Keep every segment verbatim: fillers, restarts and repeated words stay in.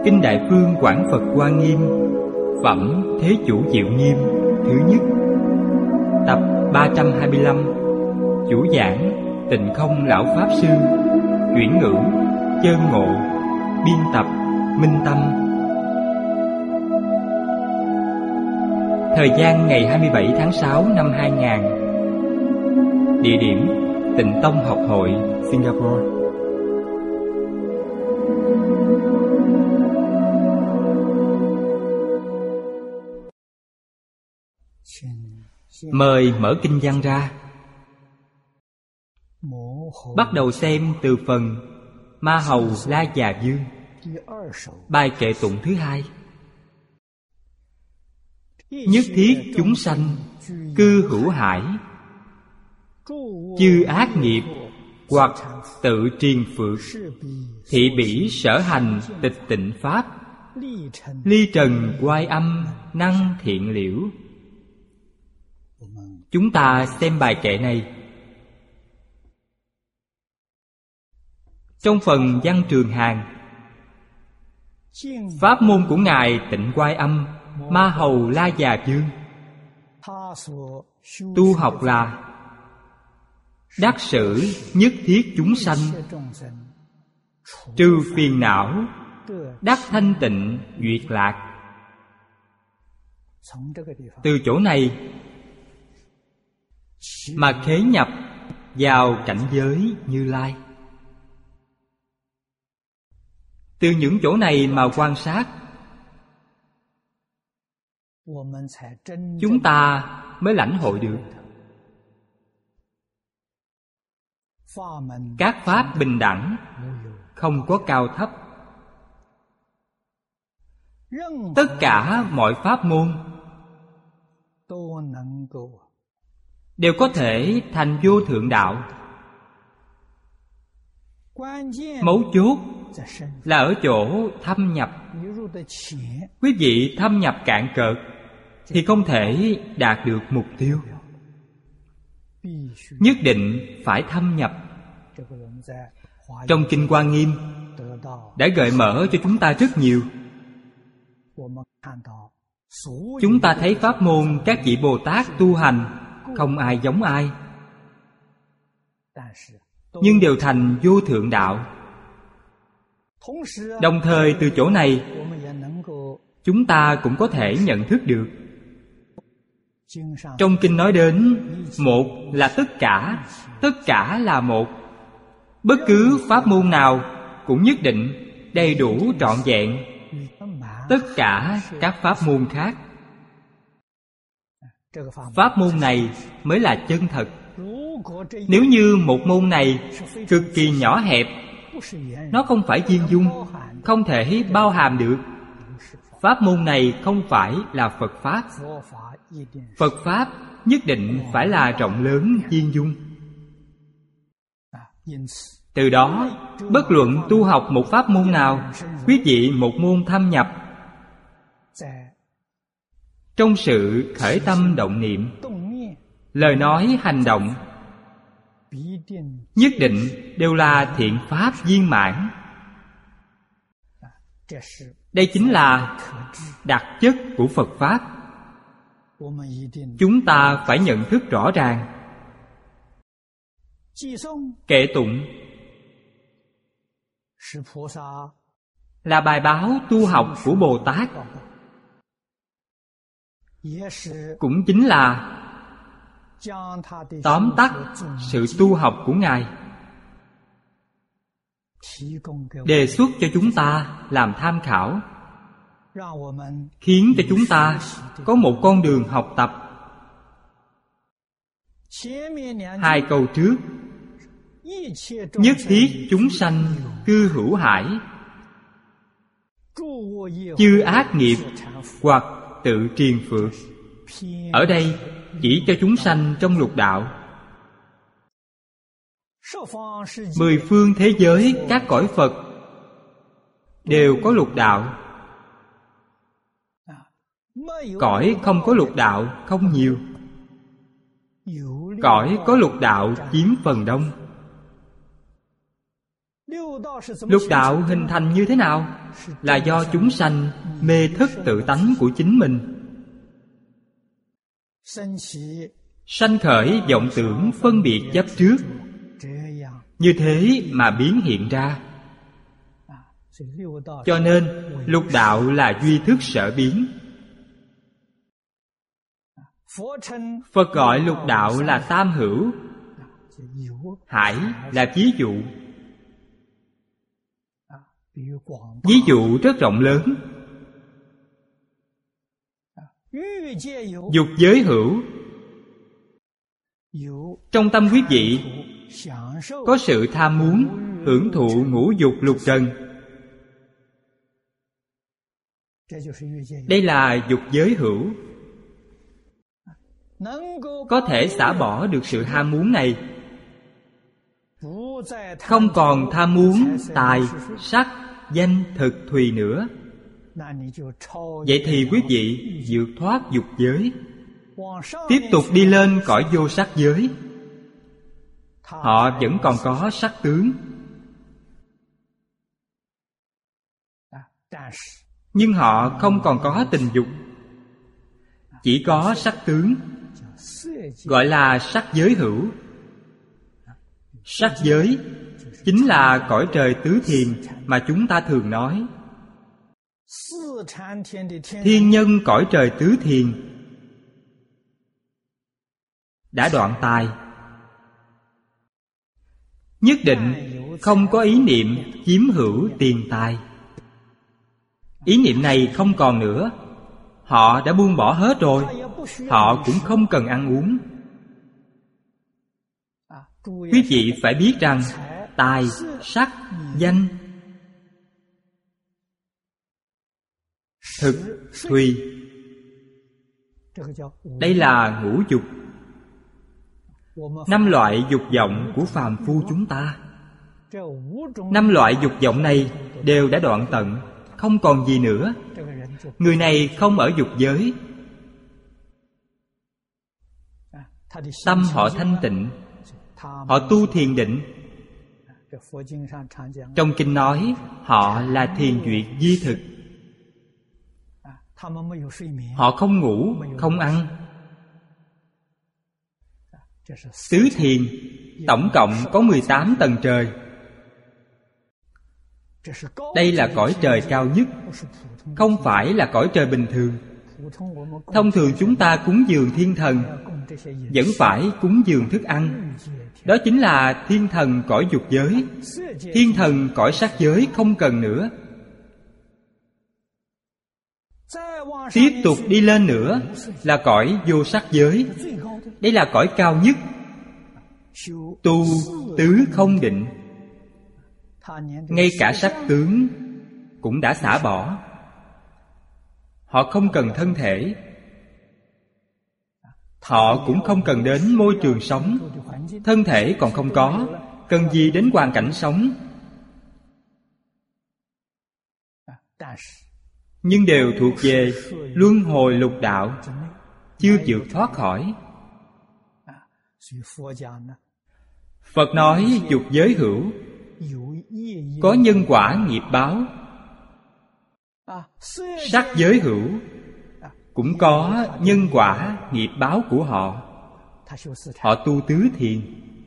Kinh Đại Phương Quảng Phật Hoa Nghiêm, Phẩm Thế Chủ Diệu Nghiêm thứ nhất, tập ba trăm hai mươi lăm. Chủ giảng Tịnh Không Lão Pháp Sư. Chuyển ngữ Chơn Ngộ. Biên tập Minh Tâm. Thời gian ngày hai mươi bảy tháng sáu năm hai nghìn. Địa điểm Tịnh Tông Học Hội, Singapore. Mời mở kinh văn ra. Bắt đầu xem từ phần Ma Hầu La Già Dương, bài kệ tụng thứ hai. Nhất thiết chúng sanh cư hữu hải, chư ác nghiệp hoặc tự triền phược, thị bỉ sở hành tịch tịnh pháp, ly trần oai âm năng thiện liễu. Chúng ta xem bài kệ này. Trong phần văn Trường Hàn, pháp môn của Ngài Tịnh Oai Âm Ma Hầu La Già Dương tu học là đắc sử nhất thiết chúng sanh, trừ phiền não, đắc thanh tịnh duyệt lạc. Từ chỗ này mà khế nhập vào cảnh giới Như Lai. Từ những chỗ này mà quan sát, chúng ta mới lãnh hội được các pháp bình đẳng, không có cao thấp. Tất cả mọi pháp môn đều có thể thành vô thượng đạo. Mấu chốt là ở chỗ thâm nhập. Quý vị thâm nhập cạn cợt thì không thể đạt được mục tiêu. Nhất định phải thâm nhập. Trong Kinh Hoa Nghiêm đã gợi mở cho chúng ta rất nhiều. Chúng ta thấy pháp môn các vị Bồ Tát tu hành không ai giống ai, nhưng đều thành vô thượng đạo. Đồng thời từ chỗ này chúng ta cũng có thể nhận thức được. Trong kinh nói đến một là tất cả, tất cả là một. Bất cứ pháp môn nào cũng nhất định đầy đủ trọn vẹn tất cả các pháp môn khác. Pháp môn này mới là chân thật. Nếu như một môn này cực kỳ nhỏ hẹp, nó không phải viên dung, không thể bao hàm được, pháp môn này không phải là Phật Pháp. Phật Pháp nhất định phải là rộng lớn viên dung. Từ đó, bất luận tu học một pháp môn nào, quý vị một môn thâm nhập, trong sự khởi tâm động niệm, lời nói hành động, nhất định đều là thiện pháp viên mãn. Đây chính là đặc chất của Phật Pháp. Chúng ta phải nhận thức rõ ràng. Kệ tụng là bài báo tu học của Bồ Tát, cũng chính là tóm tắt sự tu học của Ngài, đề xuất cho chúng ta làm tham khảo, khiến cho chúng ta có một con đường học tập. Hai câu trước, nhất thiết chúng sanh cư hữu hải, chư ác nghiệp hoặc tự triền phược, ở đây chỉ cho chúng sanh trong lục đạo. Mười phương thế giới các cõi Phật đều có lục đạo. Cõi không có lục đạo không nhiều. Cõi có lục đạo chiếm phần đông. Lục đạo hình thành như thế nào? Là do chúng sanh mê thức tự tánh của chính mình, sanh khởi vọng tưởng phân biệt chấp trước, như thế mà biến hiện ra. Cho nên lục đạo là duy thức sở biến. Phật gọi lục đạo là tam hữu. Hải là ví dụ. Ví dụ rất rộng lớn. Dục giới hữu. Trong tâm quý vị có sự tham muốn hưởng thụ ngũ dục lục trần. Đây là dục giới hữu. Có thể xả bỏ được sự ham muốn này, không còn tham muốn tài, sắc, danh, thực, thùy nữa. Vậy thì quý vị vượt thoát dục giới, tiếp tục đi lên cõi vô sắc giới. Họ vẫn còn có sắc tướng, nhưng họ không còn có tình dục, chỉ có sắc tướng, gọi là sắc giới hữu. Sắc giới chính là cõi trời tứ thiền mà chúng ta thường nói. Thiên nhân cõi trời tứ thiền đã đoạn tài, nhất định không có ý niệm chiếm hữu tiền tài. Ý niệm này không còn nữa. Họ đã buông bỏ hết rồi. Họ cũng không cần ăn uống. Quý vị phải biết rằng tài, sắc, danh, thực, thùy, đây là ngũ dục. Năm loại dục vọng của phàm phu chúng ta. Năm loại dục vọng này đều đã đoạn tận, không còn gì nữa. Người này không ở dục giới. Tâm họ thanh tịnh, họ tu thiền định. Trong kinh nói họ là thiền duyệt di thực. Họ không ngủ, không ăn. Tứ thiền tổng cộng có mười tám tầng trời. Đây là cõi trời cao nhất, không phải là cõi trời bình thường. Thông thường chúng ta cúng dường thiên thần vẫn phải cúng dường thức ăn. Đó chính là thiên thần cõi dục giới. Thiên thần cõi sắc giới không cần nữa. Tiếp tục đi lên nữa là cõi vô sắc giới. Đây là cõi cao nhất. Tu tứ không định. Ngay cả sắc tướng cũng đã xả bỏ. Họ không cần thân thể. Họ cũng không cần đến môi trường sống. Thân thể còn không có, cần gì đến hoàn cảnh sống. Nhưng đều thuộc về luân hồi lục đạo, chưa vượt thoát khỏi. Phật nói dục giới hữu, có nhân quả nghiệp báo. Sắc giới hữu, cũng có nhân quả nghiệp báo của họ. Họ tu tứ thiền.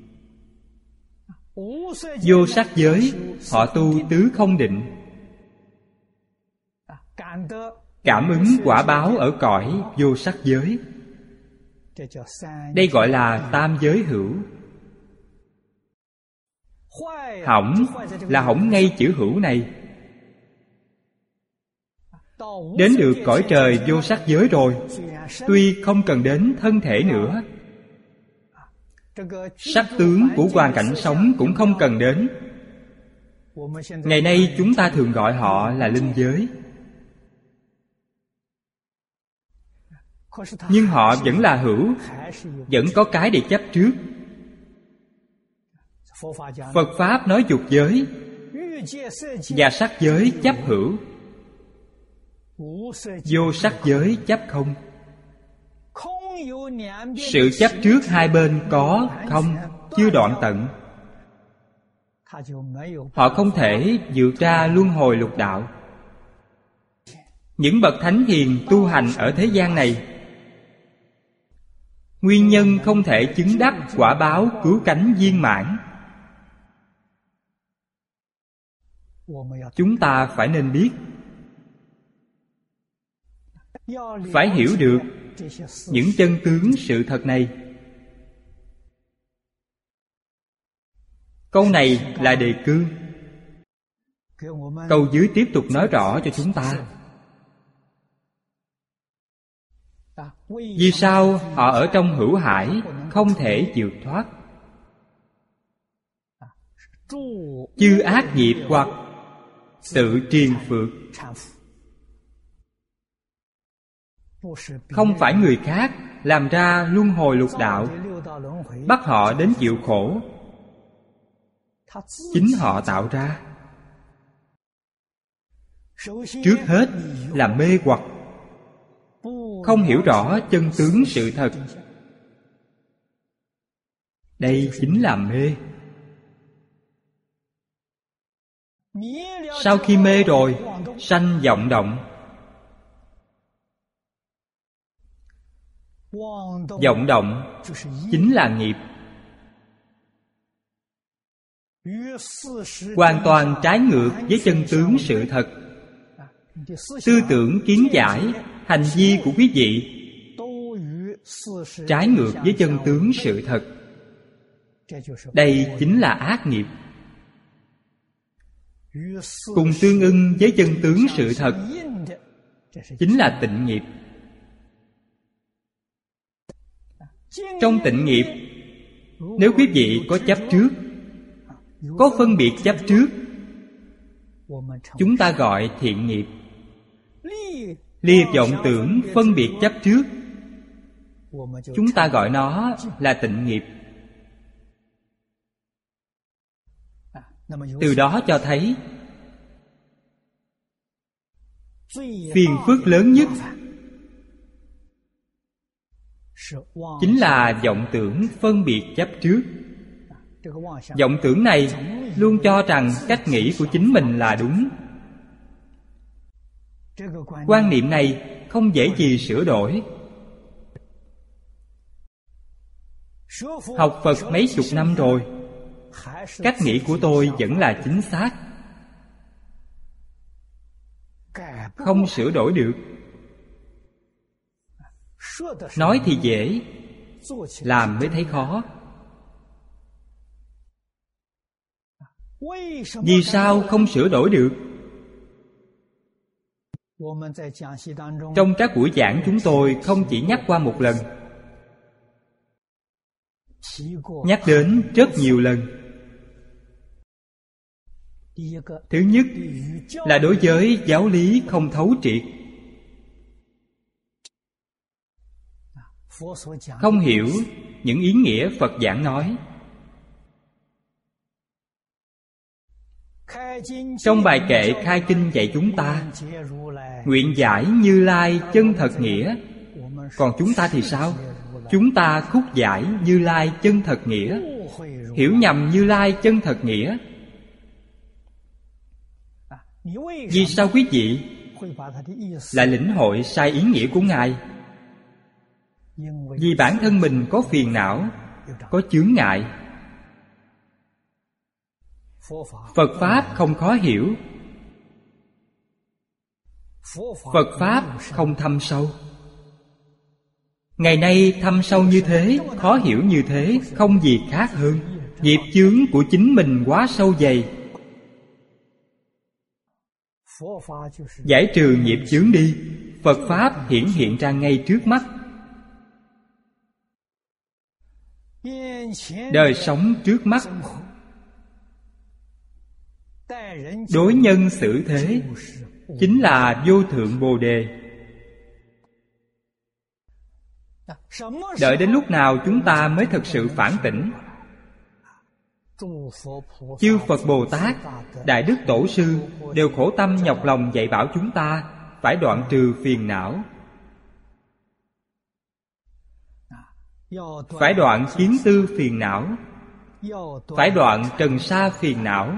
Vô sắc giới, họ tu tứ không định. Cảm ứng quả báo ở cõi vô sắc giới. Đây gọi là tam giới hữu. Hỏng là hỏng ngay chữ hữu này. Đến được cõi trời vô sắc giới rồi, tuy không cần đến thân thể nữa, sắc tướng của hoàn cảnh sống cũng không cần đến. Ngày nay chúng ta thường gọi họ là linh giới. Nhưng họ vẫn là hữu, vẫn có cái để chấp trước. Phật Pháp nói dục giới và sắc giới chấp hữu, vô sắc giới chấp không. Sự chấp trước hai bên có không, chưa đoạn tận. họ không thể vượt ra luân hồi lục đạo. Những bậc thánh hiền tu hành ở thế gian này, nguyên nhân không thể chứng đắc quả báo cứu cánh viên mãn. Chúng ta phải nên biết, phải hiểu được những chân tướng sự thật này. Câu này là đề cương. Câu dưới tiếp tục nói rõ cho chúng ta vì sao họ ở trong hữu hải không thể vượt thoát. Chư ác nghiệp hoặc tự triền phược, không phải người khác làm ra luân hồi lục đạo, bắt họ đến chịu khổ, chính họ tạo ra. Trước hết là mê hoặc, không hiểu rõ chân tướng sự thật. Đây chính là mê. Sau khi mê rồi, sanh vọng động. Vọng động chính là nghiệp, hoàn toàn trái ngược với chân tướng sự thật. Tư tưởng kiến giải, hành vi của quý vị trái ngược với chân tướng sự thật. Đây chính là ác nghiệp. Cùng tương ưng với chân tướng sự thật chính là tịnh nghiệp. Trong tịnh nghiệp, nếu quý vị có chấp trước, có phân biệt chấp trước, chúng ta gọi thiện nghiệp. Lìa vọng tưởng phân biệt chấp trước, chúng ta gọi nó là tịnh nghiệp. Từ đó cho thấy phiền phức lớn nhất chính là vọng tưởng phân biệt chấp trước. Vọng tưởng này luôn cho rằng cách nghĩ của chính mình là đúng. Quan niệm này không dễ gì sửa đổi. Học Phật mấy chục năm rồi, cách nghĩ của tôi vẫn là chính xác, không sửa đổi được. Nói thì dễ, làm mới thấy khó. Vì sao không sửa đổi được? Trong các buổi giảng chúng tôi không chỉ nhắc qua một lần, nhắc đến rất nhiều lần. Thứ nhất là đối với giáo lý không thấu triệt, không hiểu những ý nghĩa Phật giảng nói. Trong bài kệ khai kinh dạy chúng ta nguyện giải Như Lai chân thật nghĩa. Còn chúng ta thì sao? Chúng ta khúc giải Như Lai chân thật nghĩa, hiểu nhầm Như Lai chân thật nghĩa. Vì sao quý vị lại lĩnh hội sai ý nghĩa của Ngài? Vì bản thân mình có phiền não, có chướng ngại. Phật Pháp không khó hiểu, Phật Pháp không thâm sâu. Ngày nay thâm sâu như thế, khó hiểu như thế, không gì khác hơn nghiệp chướng của chính mình quá sâu dày. Giải trừ nghiệp chướng đi, Phật Pháp hiển hiện ra ngay trước mắt. Đời sống trước mắt, đối nhân xử thế chính là vô thượng Bồ Đề. Đợi đến lúc nào chúng ta mới thực sự phản tỉnh? Chư Phật Bồ Tát, Đại Đức Tổ Sư đều khổ tâm nhọc lòng dạy bảo chúng ta phải đoạn trừ phiền não, phải đoạn kiến tư phiền não, phải đoạn trần sa phiền não.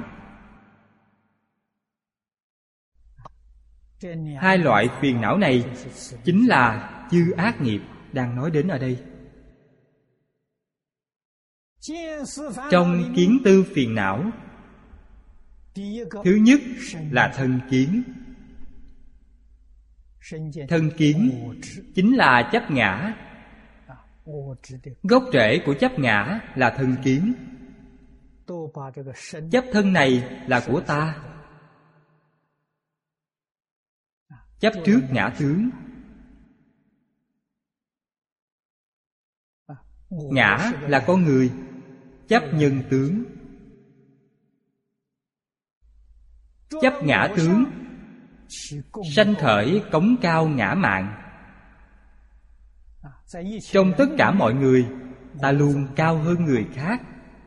Hai loại phiền não này chính là chư ác nghiệp đang nói đến ở đây. Trong kiến tư phiền não, thứ nhất là thân kiến. Thân kiến chính là chấp ngã. Gốc rễ của chấp ngã là thân kiến. Chấp thân này là của ta. Chấp trước ngã tướng. Ngã là con người, chấp nhân tướng. Chấp ngã tướng sanh khởi cống cao ngã mạn. Trong tất cả mọi người, ta luôn cao hơn người khác.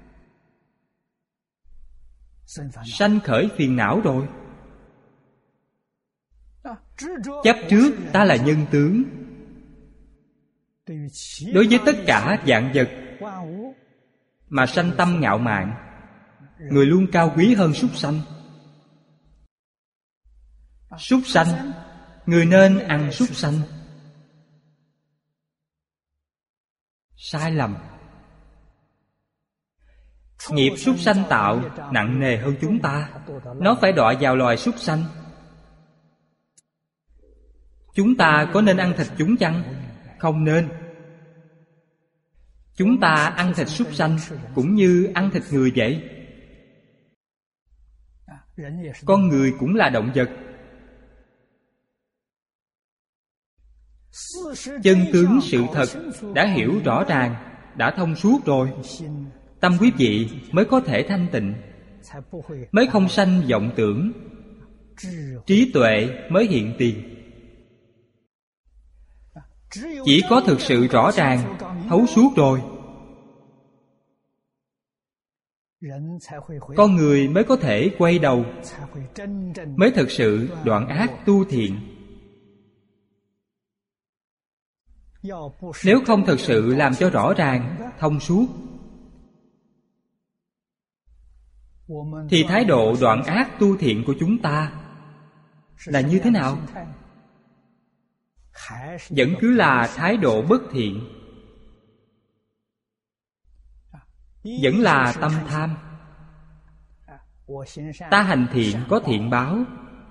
Sanh khởi phiền não rồi. Chấp trước ta là nhân tướng. Đối với tất cả vạn vật mà sanh tâm ngạo mạn, người luôn cao quý hơn súc sanh. Súc sanh, người nên ăn súc sanh. Sai lầm. Nghiệp súc sanh tạo nặng nề hơn chúng ta. Nó phải đọa vào loài súc sanh. Chúng ta có nên ăn thịt chúng chăng? Không nên. Chúng ta ăn thịt súc sanh cũng như ăn thịt người vậy. Con người cũng là động vật. Chân tướng sự thật đã hiểu rõ ràng, đã thông suốt rồi, tâm quý vị mới có thể thanh tịnh, mới không sanh vọng tưởng, trí tuệ mới hiện tiền. Chỉ có thực sự rõ ràng, thấu suốt rồi, con người mới có thể quay đầu, mới thực sự đoạn ác tu thiện. Nếu không thực sự làm cho rõ ràng, thông suốt, thì thái độ đoạn ác tu thiện của chúng ta là như thế nào? Vẫn cứ là thái độ bất thiện, vẫn là tâm tham. Ta hành thiện có thiện báo,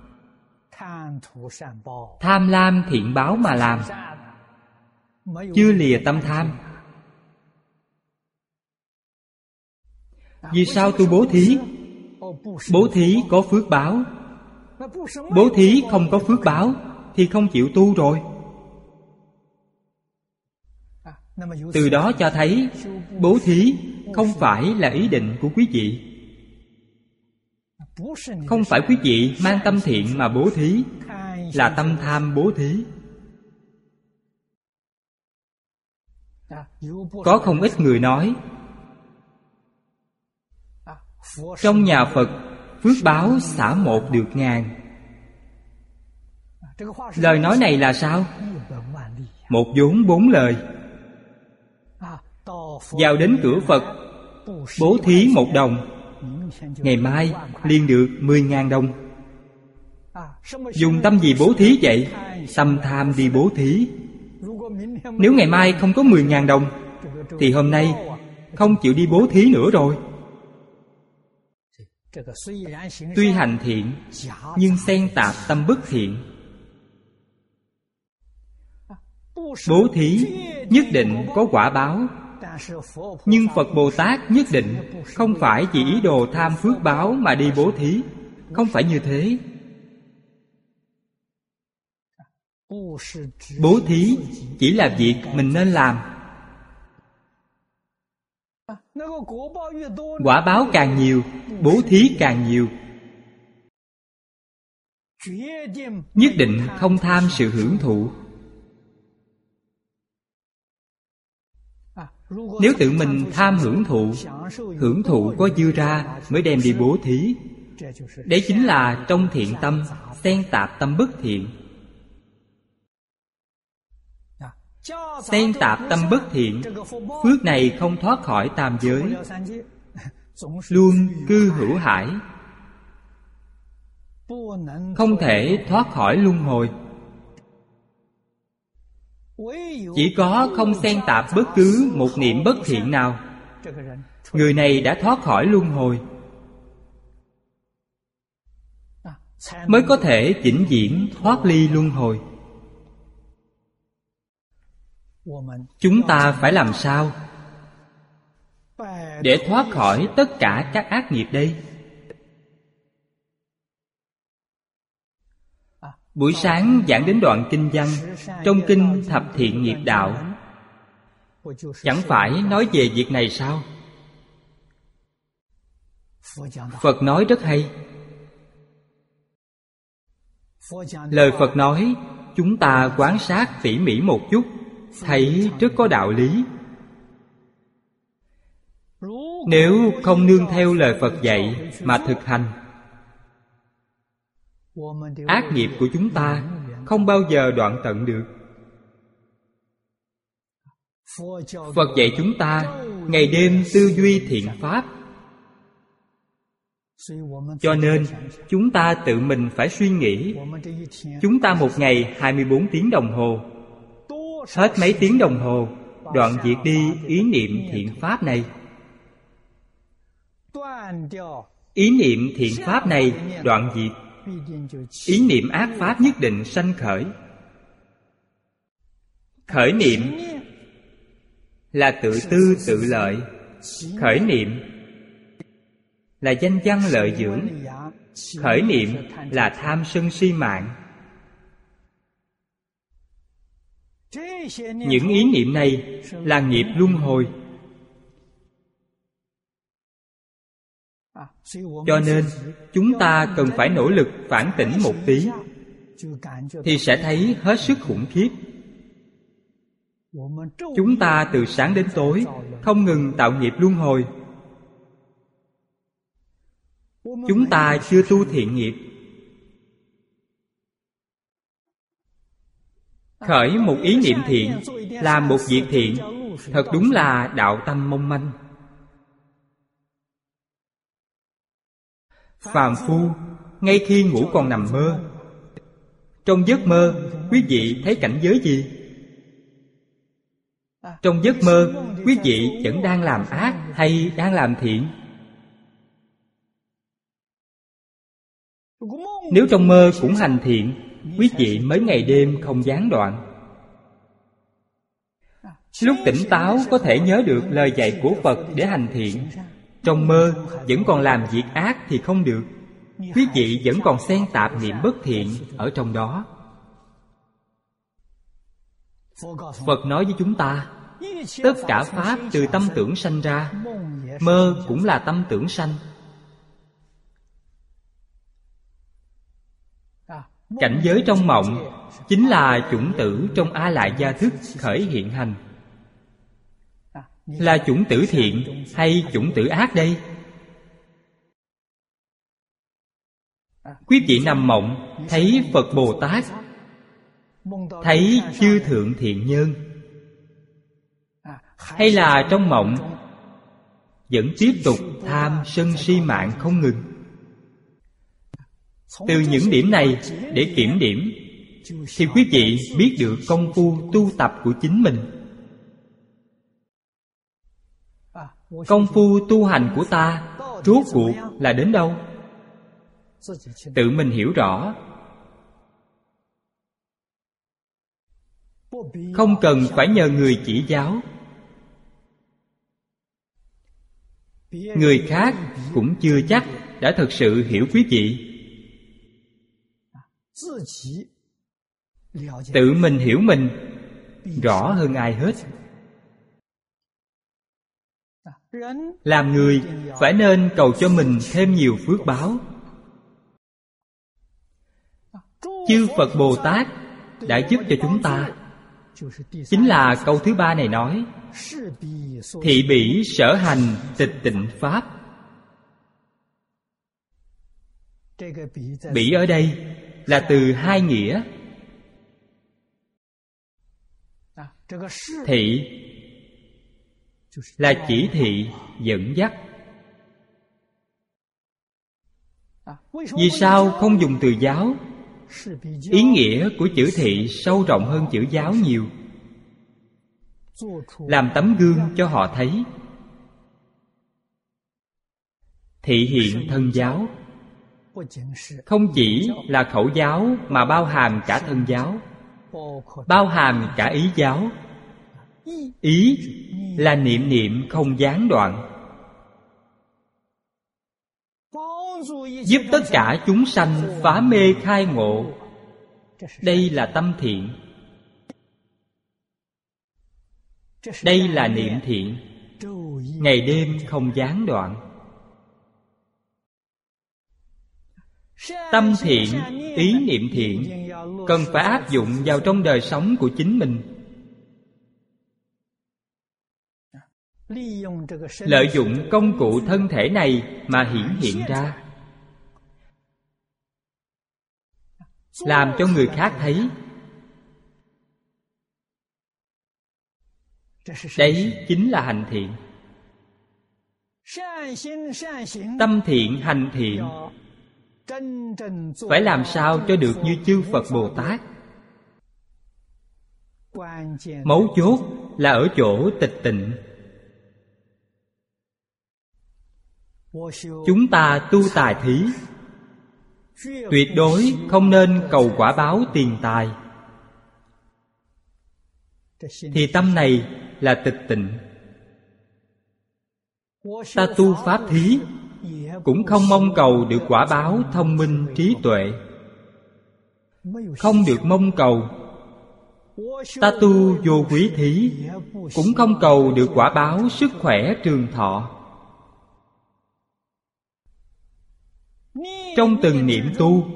tham lam thiện báo mà làm, chưa lìa tâm tham. Vì sao tu bố thí? Bố thí có phước báo. Bố thí không có phước báo thì không chịu tu rồi. Từ đó cho thấy bố thí không phải là ý định của quý vị. Không phải quý vị mang tâm thiện mà bố thí, là tâm tham bố thí. Có không ít người nói trong nhà Phật phước báo xả một được ngàn. Lời nói này là sao? Một vốn bốn lời. Vào đến cửa Phật, bố thí một đồng, ngày mai liền được mười ngàn đồng. Dùng tâm gì bố thí vậy? Tâm tham đi bố thí. Nếu ngày mai không có mười ngàn đồng, thì hôm nay không chịu đi bố thí nữa rồi. Tuy hành thiện, nhưng xen tạp tâm bất thiện. Bố thí nhất định có quả báo, nhưng Phật Bồ Tát nhất định không phải vì ý đồ tham phước báo mà đi bố thí. Không phải như thế. Bố thí chỉ là việc mình nên làm. Quả báo càng nhiều, bố thí càng nhiều. Nhất định không tham sự hưởng thụ. Nếu tự mình tham hưởng thụ, hưởng thụ có dư ra mới đem đi bố thí. Đấy chính là trong thiện tâm xen tạp tâm bất thiện. Xen tạp tâm bất thiện, phước này không thoát khỏi tam giới. luôn cư hữu hải, không thể thoát khỏi luân hồi. Chỉ có không xen tạp bất cứ một niệm bất thiện nào, người này đã thoát khỏi luân hồi, mới có thể vĩnh viễn thoát ly luân hồi. Chúng ta phải làm sao để thoát khỏi tất cả các ác nghiệp đây? Buổi sáng giảng đến đoạn kinh văn trong kinh Thập Thiện Nghiệp Đạo, chẳng phải nói về việc này sao? Phật nói rất hay. Lời Phật nói, chúng ta quan sát tỉ mỉ một chút, thấy rất có đạo lý. Nếu không nương theo lời Phật dạy mà thực hành, ác nghiệp của chúng ta không bao giờ đoạn tận được. Phật dạy chúng ta ngày đêm tư duy thiện pháp, cho nên chúng ta tự mình phải suy nghĩ, chúng ta một ngày hai mươi bốn tiếng đồng hồ, hết mấy tiếng đồng hồ đoạn diệt đi ý niệm thiện pháp này. Ý niệm thiện pháp này đoạn diệt, ý niệm ác pháp nhất định sanh khởi. Khởi niệm là tự tư tự lợi, khởi niệm là danh văn lợi dưỡng, khởi niệm là tham sân si mạng. Những ý niệm này là nghiệp luân hồi. Cho nên chúng ta cần phải nỗ lực phản tỉnh một tí, thì sẽ thấy hết sức khủng khiếp. Chúng ta từ sáng đến tối không ngừng tạo nghiệp luân hồi. Chúng ta chưa tu thiện nghiệp. Khởi một ý niệm thiện, làm một việc thiện, thật đúng là đạo tâm mong manh. Phàm phu ngay khi ngủ còn nằm mơ, trong giấc mơ quý vị thấy cảnh giới gì? Trong giấc mơ quý vị vẫn đang làm ác hay đang làm thiện? Nếu trong mơ cũng hành thiện, quý vị mới ngày đêm không gián đoạn. Lúc tỉnh táo có thể nhớ được lời dạy của Phật để hành thiện, trong mơ vẫn còn làm việc ác thì không được. Quý vị vẫn còn xen tạp niệm bất thiện ở trong đó. Phật nói với chúng ta, tất cả pháp từ tâm tưởng sanh ra, mơ cũng là tâm tưởng sanh. Cảnh giới trong mộng chính là chủng tử trong A Lại Gia Thức khởi hiện hành. Là chủng tử thiện hay chủng tử ác đây? Quý vị nằm mộng thấy Phật Bồ Tát, thấy chư thượng thiện nhân, hay là trong mộng vẫn tiếp tục tham sân si mạng không ngừng? Từ những điểm này để kiểm điểm, thì quý vị biết được công phu tu tập của chính mình. Công phu tu hành của ta rốt cuộc là đến đâu? Tự mình hiểu rõ, không cần phải nhờ người chỉ giáo. Người khác cũng chưa chắc đã thực sự hiểu quý vị. Tự mình hiểu mình rõ hơn ai hết. Làm người phải nên cầu cho mình thêm nhiều phước báo. Chư Phật Bồ Tát đã giúp cho chúng ta. Chính là câu thứ ba này nói, thị bỉ sở hành tịch tịnh pháp. Bỉ ở đây là từ hai nghĩa. Thị là chỉ thị, dẫn dắt. Vì sao không dùng từ giáo? Ý nghĩa của chữ thị sâu rộng hơn chữ giáo nhiều. Làm tấm gương cho họ thấy. Thị hiện thân giáo không chỉ là khẩu giáo mà bao hàm cả thân giáo, bao hàm cả ý giáo. Ý là niệm niệm không gián đoạn, giúp tất cả chúng sanh phá mê khai ngộ. Đây là tâm thiện, đây là niệm thiện, ngày đêm không gián đoạn. Tâm thiện, ý niệm thiện cần phải áp dụng vào trong đời sống của chính mình. Lợi dụng công cụ thân thể này mà hiển hiện ra, làm cho người khác thấy. Đấy chính là hành thiện. Tâm thiện, hành thiện phải làm sao cho được như chư Phật Bồ Tát. Mấu chốt là ở chỗ tịch tịnh. Chúng ta tu tài thí, tuyệt đối không nên cầu quả báo tiền tài. Thì tâm này là tịch tịnh. Ta tu pháp thí cũng không mong cầu được quả báo thông minh trí tuệ, không được mong cầu. Ta tu vô quý thí cũng không cầu được quả báo sức khỏe trường thọ. Trong từng niệm tu,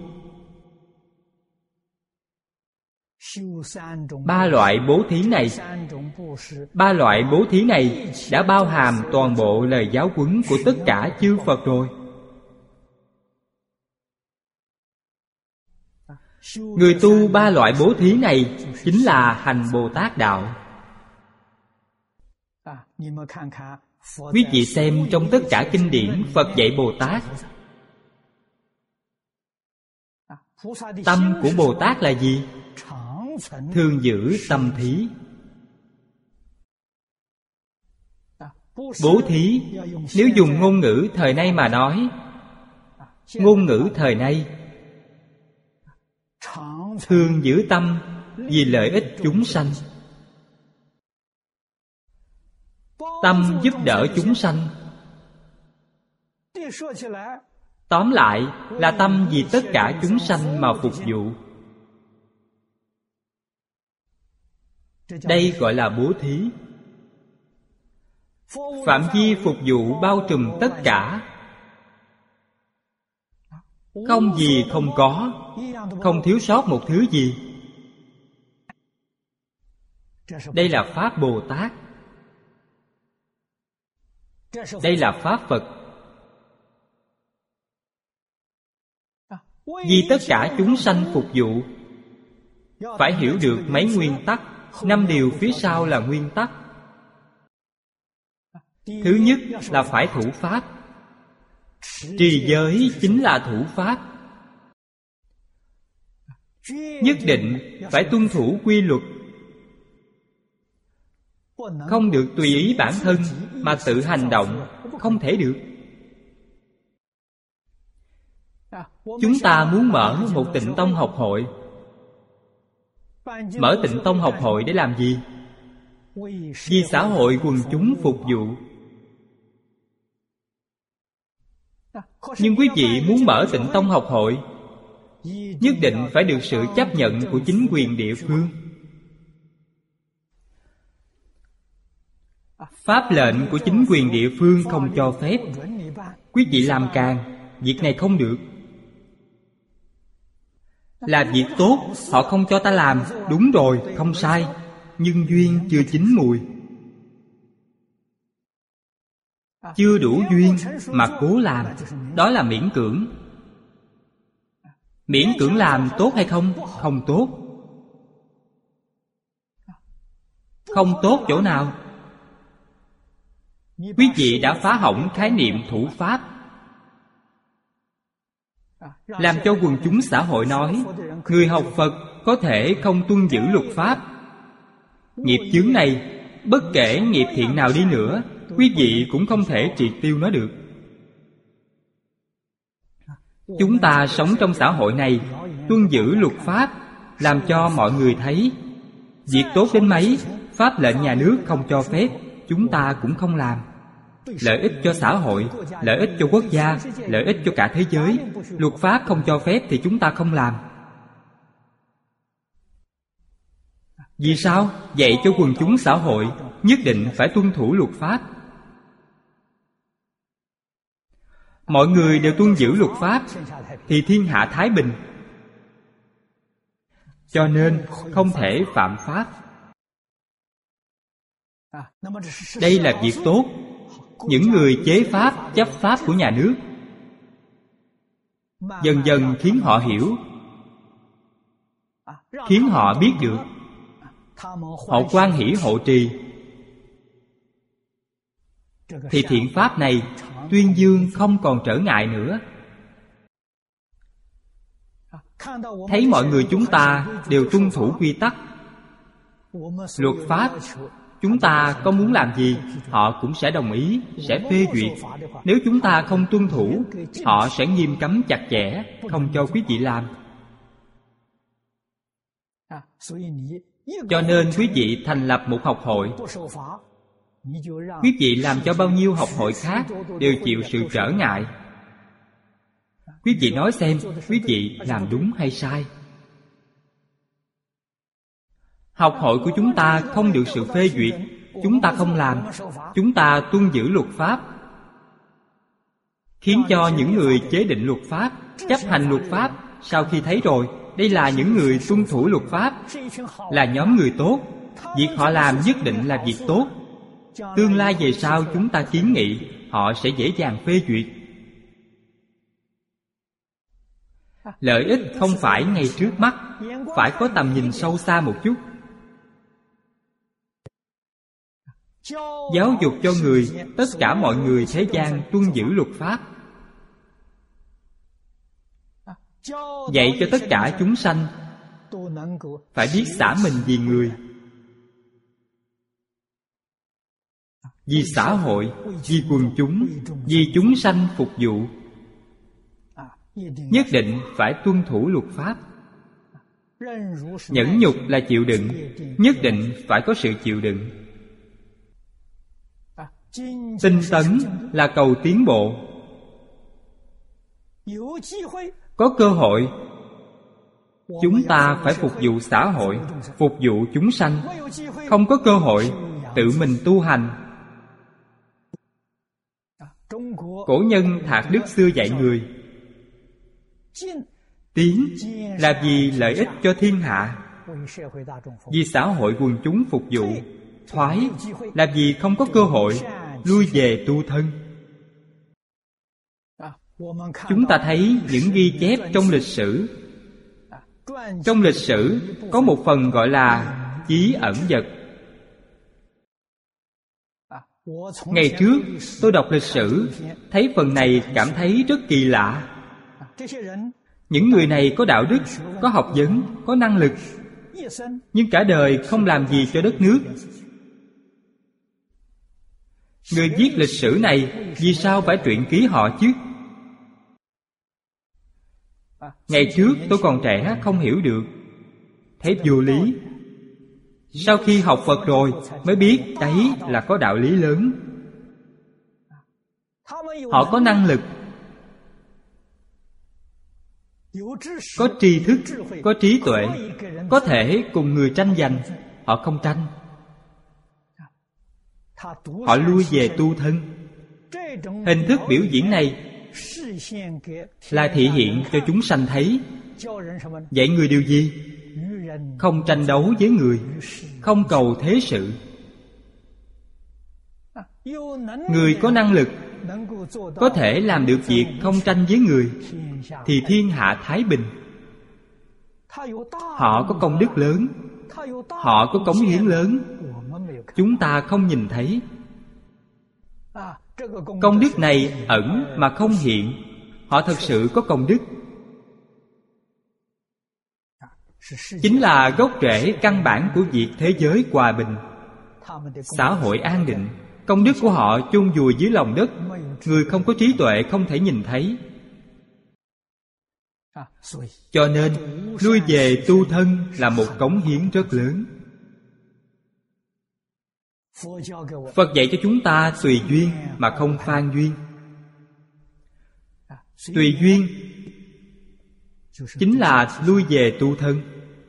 ba loại bố thí này ba loại bố thí này đã bao hàm toàn bộ lời giáo huấn của tất cả chư Phật rồi. Người tu ba loại bố thí này chính là hành Bồ Tát đạo. Quý vị xem trong tất cả kinh điển Phật dạy Bồ Tát, tâm của Bồ Tát là gì? Thường giữ tâm thí. Bố thí, nếu dùng ngôn ngữ thời nay mà nói, ngôn ngữ thời nay, thường giữ tâm vì lợi ích chúng sanh, tâm giúp đỡ chúng sanh. Tóm lại là tâm vì tất cả chúng sanh mà phục vụ. Đây gọi là bố thí. Phạm vi phục vụ bao trùm tất cả, không gì không có, không thiếu sót một thứ gì. Đây là Pháp Bồ Tát. Đây là Pháp Phật. Vì tất cả chúng sanh phục vụ, phải hiểu được mấy nguyên tắc. Năm điều phía sau là nguyên tắc. Thứ nhất là phải thủ Pháp. Trì giới chính là thủ Pháp. Nhất định phải tuân thủ quy luật, không được tùy ý bản thân mà tự hành động, không thể được. Chúng ta muốn mở một Tịnh Tông học hội. Mở Tịnh Tông học hội để làm gì? Vì xã hội quần chúng phục vụ. Nhưng quý vị muốn mở Tịnh Tông học hội, nhất định phải được sự chấp nhận của chính quyền địa phương. Pháp lệnh của chính quyền địa phương không cho phép. Quý vị làm càng, việc này không được. Là việc tốt, họ không cho ta làm. Đúng rồi, không sai, nhưng duyên chưa chín mùi. Chưa đủ duyên mà cố làm, đó là miễn cưỡng. Miễn cưỡng làm tốt hay không? Không tốt. Không tốt chỗ nào? Quý vị đã phá hỏng khái niệm thủ Pháp. làm cho quần chúng xã hội nói người học Phật có thể không tuân giữ luật pháp. Nghiệp chướng này, bất kể nghiệp thiện nào đi nữa, quý vị cũng không thể triệt tiêu nó được. Chúng ta sống trong xã hội này, tuân giữ luật pháp, làm cho mọi người thấy việc tốt đến mấy, pháp lệnh nhà nước không cho phép, chúng ta cũng không làm. Lợi ích cho xã hội, lợi ích cho quốc gia, lợi ích cho cả thế giới, luật pháp không cho phép thì chúng ta không làm. Vì sao? Dạy cho quần chúng xã hội nhất định phải tuân thủ luật pháp. Mọi người đều tuân giữ luật pháp thì thiên hạ thái bình. Cho nên không thể phạm pháp. Đây là việc tốt. Những người chế pháp, chấp pháp của nhà nước dần dần khiến họ hiểu, khiến họ biết được. Họ hoan hỷ hộ trì thì thiện pháp này tuyên dương không còn trở ngại nữa. Thấy mọi người chúng ta đều tuân thủ quy tắc, luật pháp, chúng ta có muốn làm gì họ cũng sẽ đồng ý, sẽ phê duyệt. Nếu chúng ta không tuân thủ, họ sẽ nghiêm cấm chặt chẽ, không cho quý vị làm. Cho nên quý vị thành lập một học hội. Quý vị làm cho bao nhiêu học hội khác đều chịu sự trở ngại. Quý vị nói xem, quý vị làm đúng hay sai. Học hội của chúng ta không được sự phê duyệt, chúng ta không làm, chúng ta tuân giữ luật pháp, khiến cho những người chế định luật pháp, chấp hành luật pháp, sau khi thấy rồi, đây là những người tuân thủ luật pháp, là nhóm người tốt, việc họ làm nhất định là việc tốt. Tương lai về sau chúng ta kiến nghị, họ sẽ dễ dàng phê duyệt. Lợi ích không phải ngay trước mắt, phải có tầm nhìn sâu xa một chút. Giáo dục cho người, tất cả mọi người thế gian tuân giữ luật pháp. Dạy cho tất cả chúng sanh phải biết xả mình vì người, vì xã hội, vì quần chúng, vì chúng sanh phục vụ. Nhất định phải tuân thủ luật pháp. Nhẫn nhục là chịu đựng, nhất định phải có sự chịu đựng. Tinh tấn là cầu tiến bộ. Có cơ hội, chúng ta phải phục vụ xã hội, phục vụ chúng sanh. Không có cơ hội, tự mình tu hành. Cổ nhân Thạc Đức xưa dạy người, tiến là vì lợi ích cho thiên hạ, vì xã hội quần chúng phục vụ. Thoái là vì không có cơ hội, lui về tu thân. Chúng ta thấy những ghi chép trong lịch sử. Trong lịch sử có một phần gọi là chí ẩn vật. Ngày trước tôi đọc lịch sử, thấy phần này cảm thấy rất kỳ lạ. Những người này có đạo đức, có học vấn, có năng lực, nhưng cả đời không làm gì cho đất nước. Người viết lịch sử này vì sao phải truyện ký họ chứ? Ngày trước tôi còn trẻ không hiểu được, thấy vô lý. Sau khi học Phật rồi mới biết đấy là có đạo lý lớn. Họ có năng lực, có tri thức, có trí tuệ, có thể cùng người tranh giành. Họ không tranh, họ lui về tu thân. Hình thức biểu diễn này là thị hiện cho chúng sanh thấy. Dạy người điều gì? Không tranh đấu với người, không cầu thế sự. Người có năng lực, có thể làm được việc không tranh với người, thì thiên hạ thái bình. Họ có công đức lớn, họ có cống hiến lớn, chúng ta không nhìn thấy. Công đức này ẩn mà không hiện. Họ thật sự có công đức, chính là gốc rễ căn bản của việc thế giới hòa bình, xã hội an định. Công đức của họ chôn vùi dưới lòng đất, người không có trí tuệ không thể nhìn thấy. Cho nên lui về tu thân là một cống hiến rất lớn. Phật dạy cho chúng ta tùy duyên mà không phan duyên. Tùy duyên chính là lui về tu thân.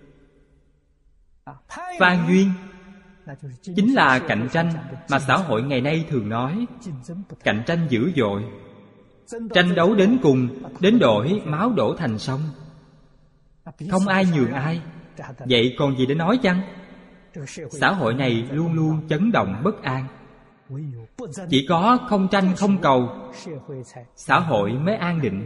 Phan duyên chính là cạnh tranh mà xã hội ngày nay thường nói. Cạnh tranh dữ dội, tranh đấu đến cùng, đến đổi máu đổ thành sông, không ai nhường ai. Vậy còn gì để nói chăng? Xã hội này luôn luôn chấn động bất an. Chỉ có không tranh không cầu, xã hội mới an định.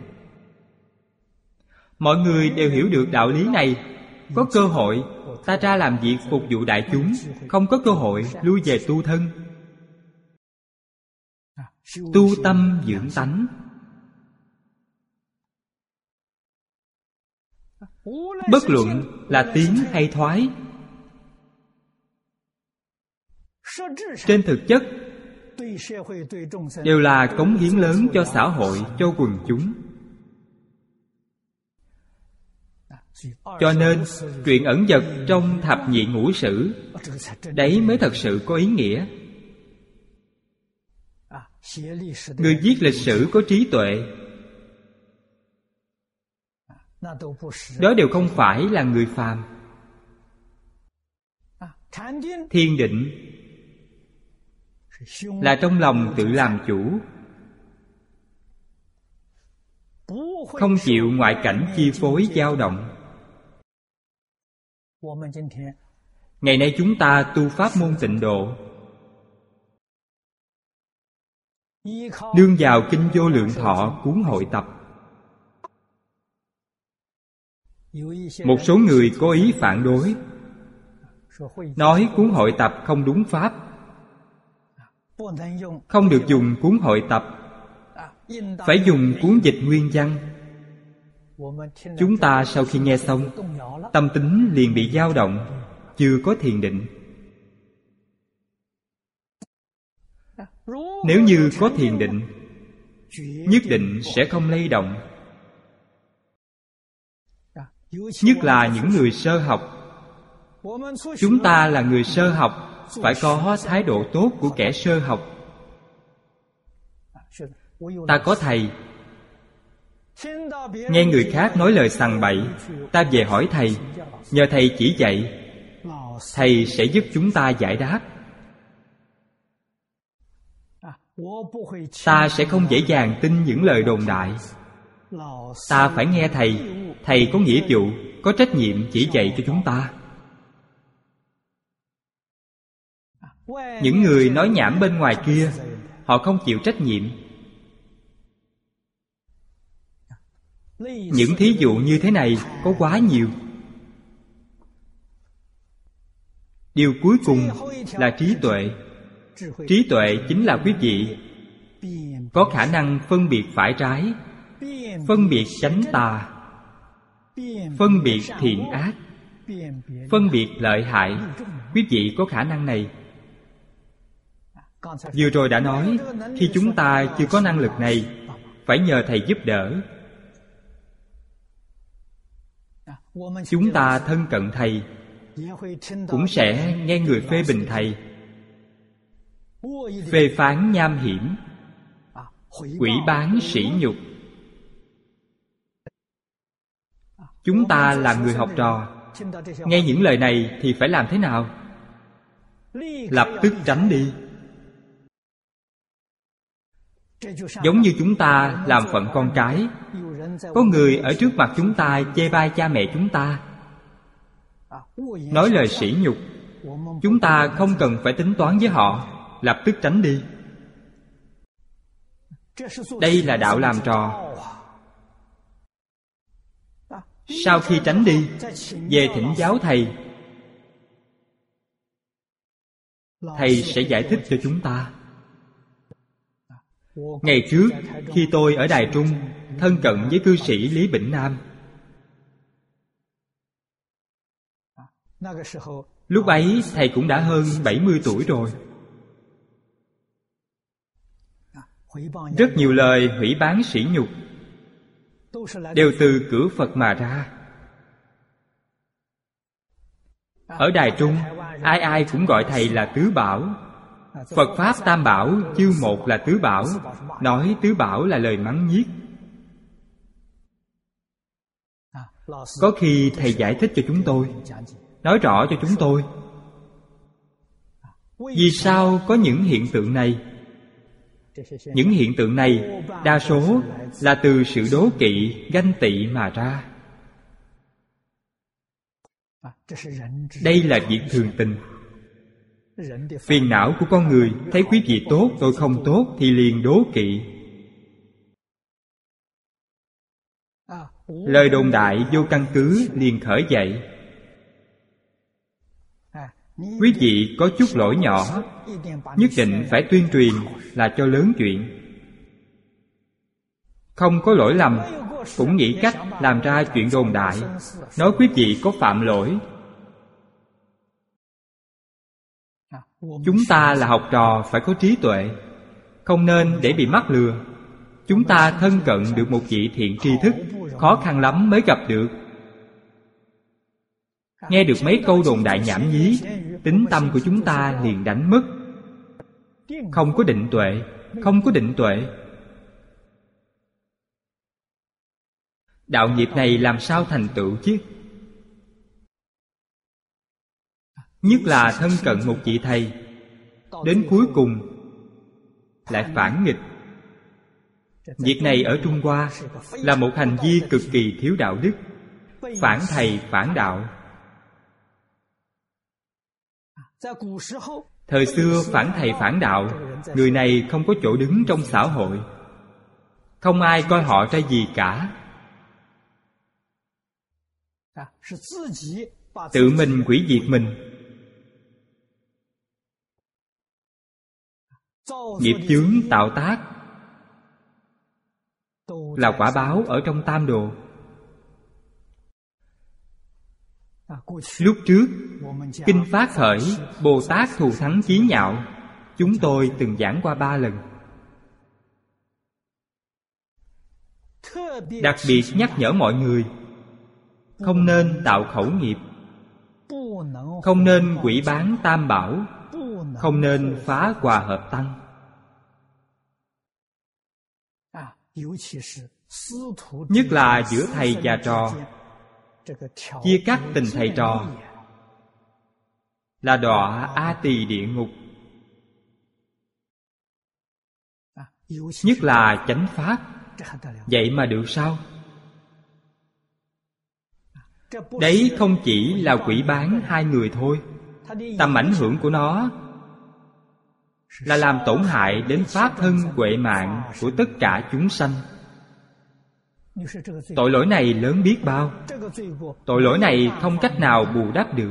Mọi người đều hiểu được đạo lý này. Có cơ hội ta ra làm việc phục vụ đại chúng, không có cơ hội lui về tu thân. Tu tâm dưỡng tánh. Bất luận là tiến hay thoái, trên thực chất đều là cống hiến lớn cho xã hội, cho quần chúng. Cho nên truyện ẩn dật trong thập nhị ngũ sử, đấy mới thật sự có ý nghĩa. Người viết lịch sử có trí tuệ, đó đều không phải là người phàm. Thiền định là trong lòng tự làm chủ, không chịu ngoại cảnh chi phối dao động. Ngày nay chúng ta tu pháp môn tịnh độ, nương vào kinh Vô Lượng Thọ cuốn hội tập. Một số người có ý phản đối, nói cuốn hội tập không đúng pháp, không được dùng cuốn hội tập, phải dùng cuốn dịch nguyên văn. Chúng ta sau khi nghe xong, tâm tính liền bị dao động, chưa có thiền định. Nếu như có thiền định, nhất định sẽ không lay động. Nhất là những người sơ học. Chúng ta là người sơ học, phải có thái độ tốt của kẻ sơ học. Ta có thầy, nghe người khác nói lời sằng bậy, ta về hỏi thầy, nhờ thầy chỉ dạy, thầy sẽ giúp chúng ta giải đáp. Ta sẽ không dễ dàng tin những lời đồn đại. Ta phải nghe thầy. Thầy có nghĩa vụ, có trách nhiệm chỉ dạy cho chúng ta. Những người nói nhảm bên ngoài kia, họ không chịu trách nhiệm. Những thí dụ như thế này có quá nhiều. Điều cuối cùng là trí tuệ. Trí tuệ chính là quý vị có khả năng phân biệt phải trái, phân biệt chánh tà, phân biệt thiện ác, phân biệt lợi hại. Quý vị có khả năng này. Vừa rồi đã nói, khi chúng ta chưa có năng lực này, phải nhờ thầy giúp đỡ. Chúng ta thân cận thầy, cũng sẽ nghe người phê bình thầy, phê phán nham hiểm, quỷ bán sỉ nhục. Chúng ta là người học trò, nghe những lời này thì phải làm thế nào? Lập tức tránh đi. Giống như chúng ta làm phận con cái, có người ở trước mặt chúng ta chê bai cha mẹ chúng ta, nói lời sỉ nhục, chúng ta không cần phải tính toán với họ, lập tức tránh đi. Đây là đạo làm trò. Sau khi tránh đi, về thỉnh giáo thầy, thầy sẽ giải thích cho chúng ta. Ngày trước, khi tôi ở Đài Trung thân cận với cư sĩ Lý Bỉnh Nam, Lúc ấy thầy cũng đã hơn bảy mươi tuổi rồi. Rất nhiều lời hủy báng sỉ nhục đều từ cửa Phật mà ra. Ở Đài Trung, ai ai cũng gọi thầy là Tứ Bảo. Phật Pháp Tam Bảo chưa một là Tứ Bảo. Nói Tứ Bảo là lời mắng nhiếc. Có khi thầy giải thích cho chúng tôi, nói rõ cho chúng tôi vì sao có những hiện tượng này. Những hiện tượng này đa số là từ sự đố kỵ, ganh tị mà ra. Đây là việc thường tình. Phiền não của con người thấy quý vị tốt, tôi không tốt thì liền đố kỵ. Lời đồn đại vô căn cứ liền khởi dậy. Quý vị có chút lỗi nhỏ, nhất định phải tuyên truyền là cho lớn chuyện. Không có lỗi lầm, cũng nghĩ cách làm ra chuyện đồn đại, nói quý vị có phạm lỗi. Chúng ta là học trò phải có trí tuệ, không nên để bị mắc lừa. Chúng ta thân cận được một vị thiện tri thức, khó khăn lắm mới gặp được. Nghe được mấy câu đồn đại nhảm nhí, tính tâm của chúng ta liền đánh mất. Không có định tuệ, không có định tuệ. Đạo nghiệp này làm sao thành tựu chứ? Nhất là thân cận một vị thầy, đến cuối cùng lại phản nghịch. Việc này ở Trung Hoa là một hành vi cực kỳ thiếu đạo đức, phản thầy phản đạo. Thời xưa phản thầy phản đạo, người này không có chỗ đứng trong xã hội, không ai coi họ ra gì cả. Tự mình hủy diệt mình. Nghiệp chướng tạo tác là quả báo ở trong tam đồ. Lúc trước, Kinh Phát Khởi Bồ Tát Thù Thắng Chí Nhạo, chúng tôi từng giảng qua ba lần. Đặc biệt nhắc nhở mọi người không nên tạo khẩu nghiệp, không nên quỷ bán tam bảo, không nên phá hòa hợp tăng. Nhất là giữa thầy và trò, chia cắt tình thầy trò là đọa A Tỳ địa ngục. Nhất là chánh pháp, vậy mà được sao? Đấy không chỉ là quỷ bán hai người thôi, tầm ảnh hưởng của nó là làm tổn hại đến pháp thân huệ mạng của tất cả chúng sanh. Tội lỗi này lớn biết bao. Tội lỗi này không cách nào bù đắp được.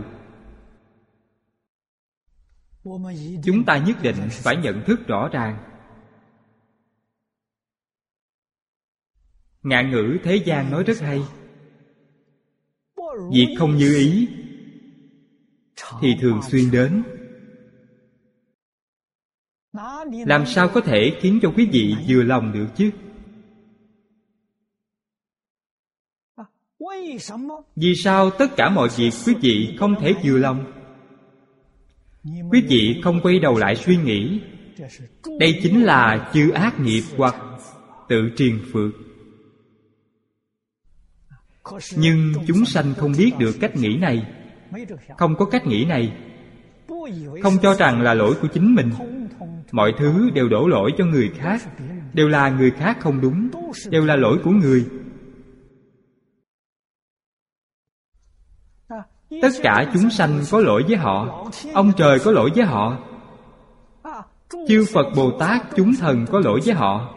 Chúng ta nhất định phải nhận thức rõ ràng. Ngạn ngữ thế gian nói rất hay: việc không như ý thì thường xuyên đến. Làm sao có thể khiến cho quý vị vừa lòng được chứ? Vì sao tất cả mọi việc quý vị không thể vừa lòng? Quý vị không quay đầu lại suy nghĩ, đây chính là chư ác nghiệp hoặc tự triền phược. Nhưng chúng sanh không biết được cách nghĩ này, không có cách nghĩ này, không cho rằng là lỗi của chính mình. Mọi thứ đều đổ lỗi cho người khác, đều là người khác không đúng, đều là lỗi của người. Tất cả chúng sanh có lỗi với họ, ông trời có lỗi với họ, chư Phật Bồ Tát chúng thần có lỗi với họ.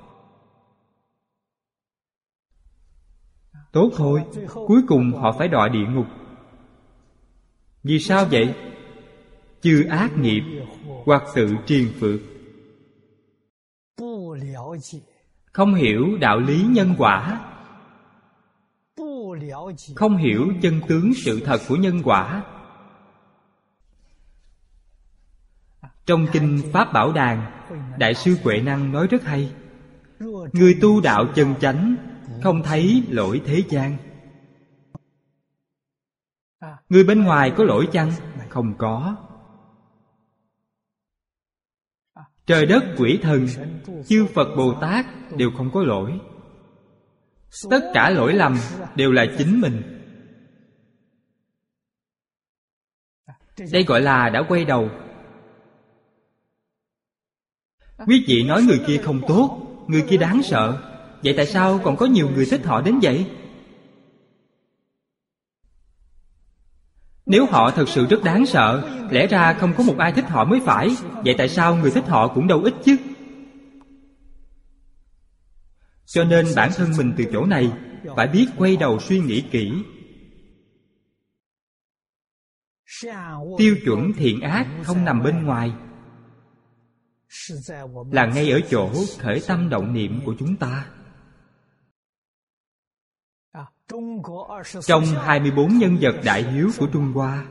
Tốt thôi, cuối cùng họ phải đọa địa ngục. Vì sao vậy? Chư ác nghiệp hoặc tự triền phược. Không hiểu đạo lý nhân quả, không hiểu chân tướng sự thật của nhân quả, Trong kinh Pháp Bảo Đàn, Đại sư Huệ Năng nói rất hay: người tu đạo chân chánh không thấy lỗi thế gian. Người bên ngoài có lỗi chăng? Không có. Trời đất quỷ thần, chư Phật Bồ Tát đều không có lỗi. Tất cả lỗi lầm đều là chính mình. Đây gọi là đã quay đầu. Quý vị nói người kia không tốt, người kia đáng sợ, vậy tại sao còn có nhiều người thích họ đến vậy? Nếu họ thật sự rất đáng sợ, lẽ ra không có một ai thích họ mới phải. Vậy tại sao người thích họ cũng đâu ít chứ? Cho nên bản thân mình từ chỗ này phải biết quay đầu suy nghĩ kỹ. Tiêu chuẩn thiện ác không nằm bên ngoài, là ngay ở chỗ khởi tâm động niệm của chúng ta. Trong hai mươi bốn nhân vật đại hiếu của Trung Hoa,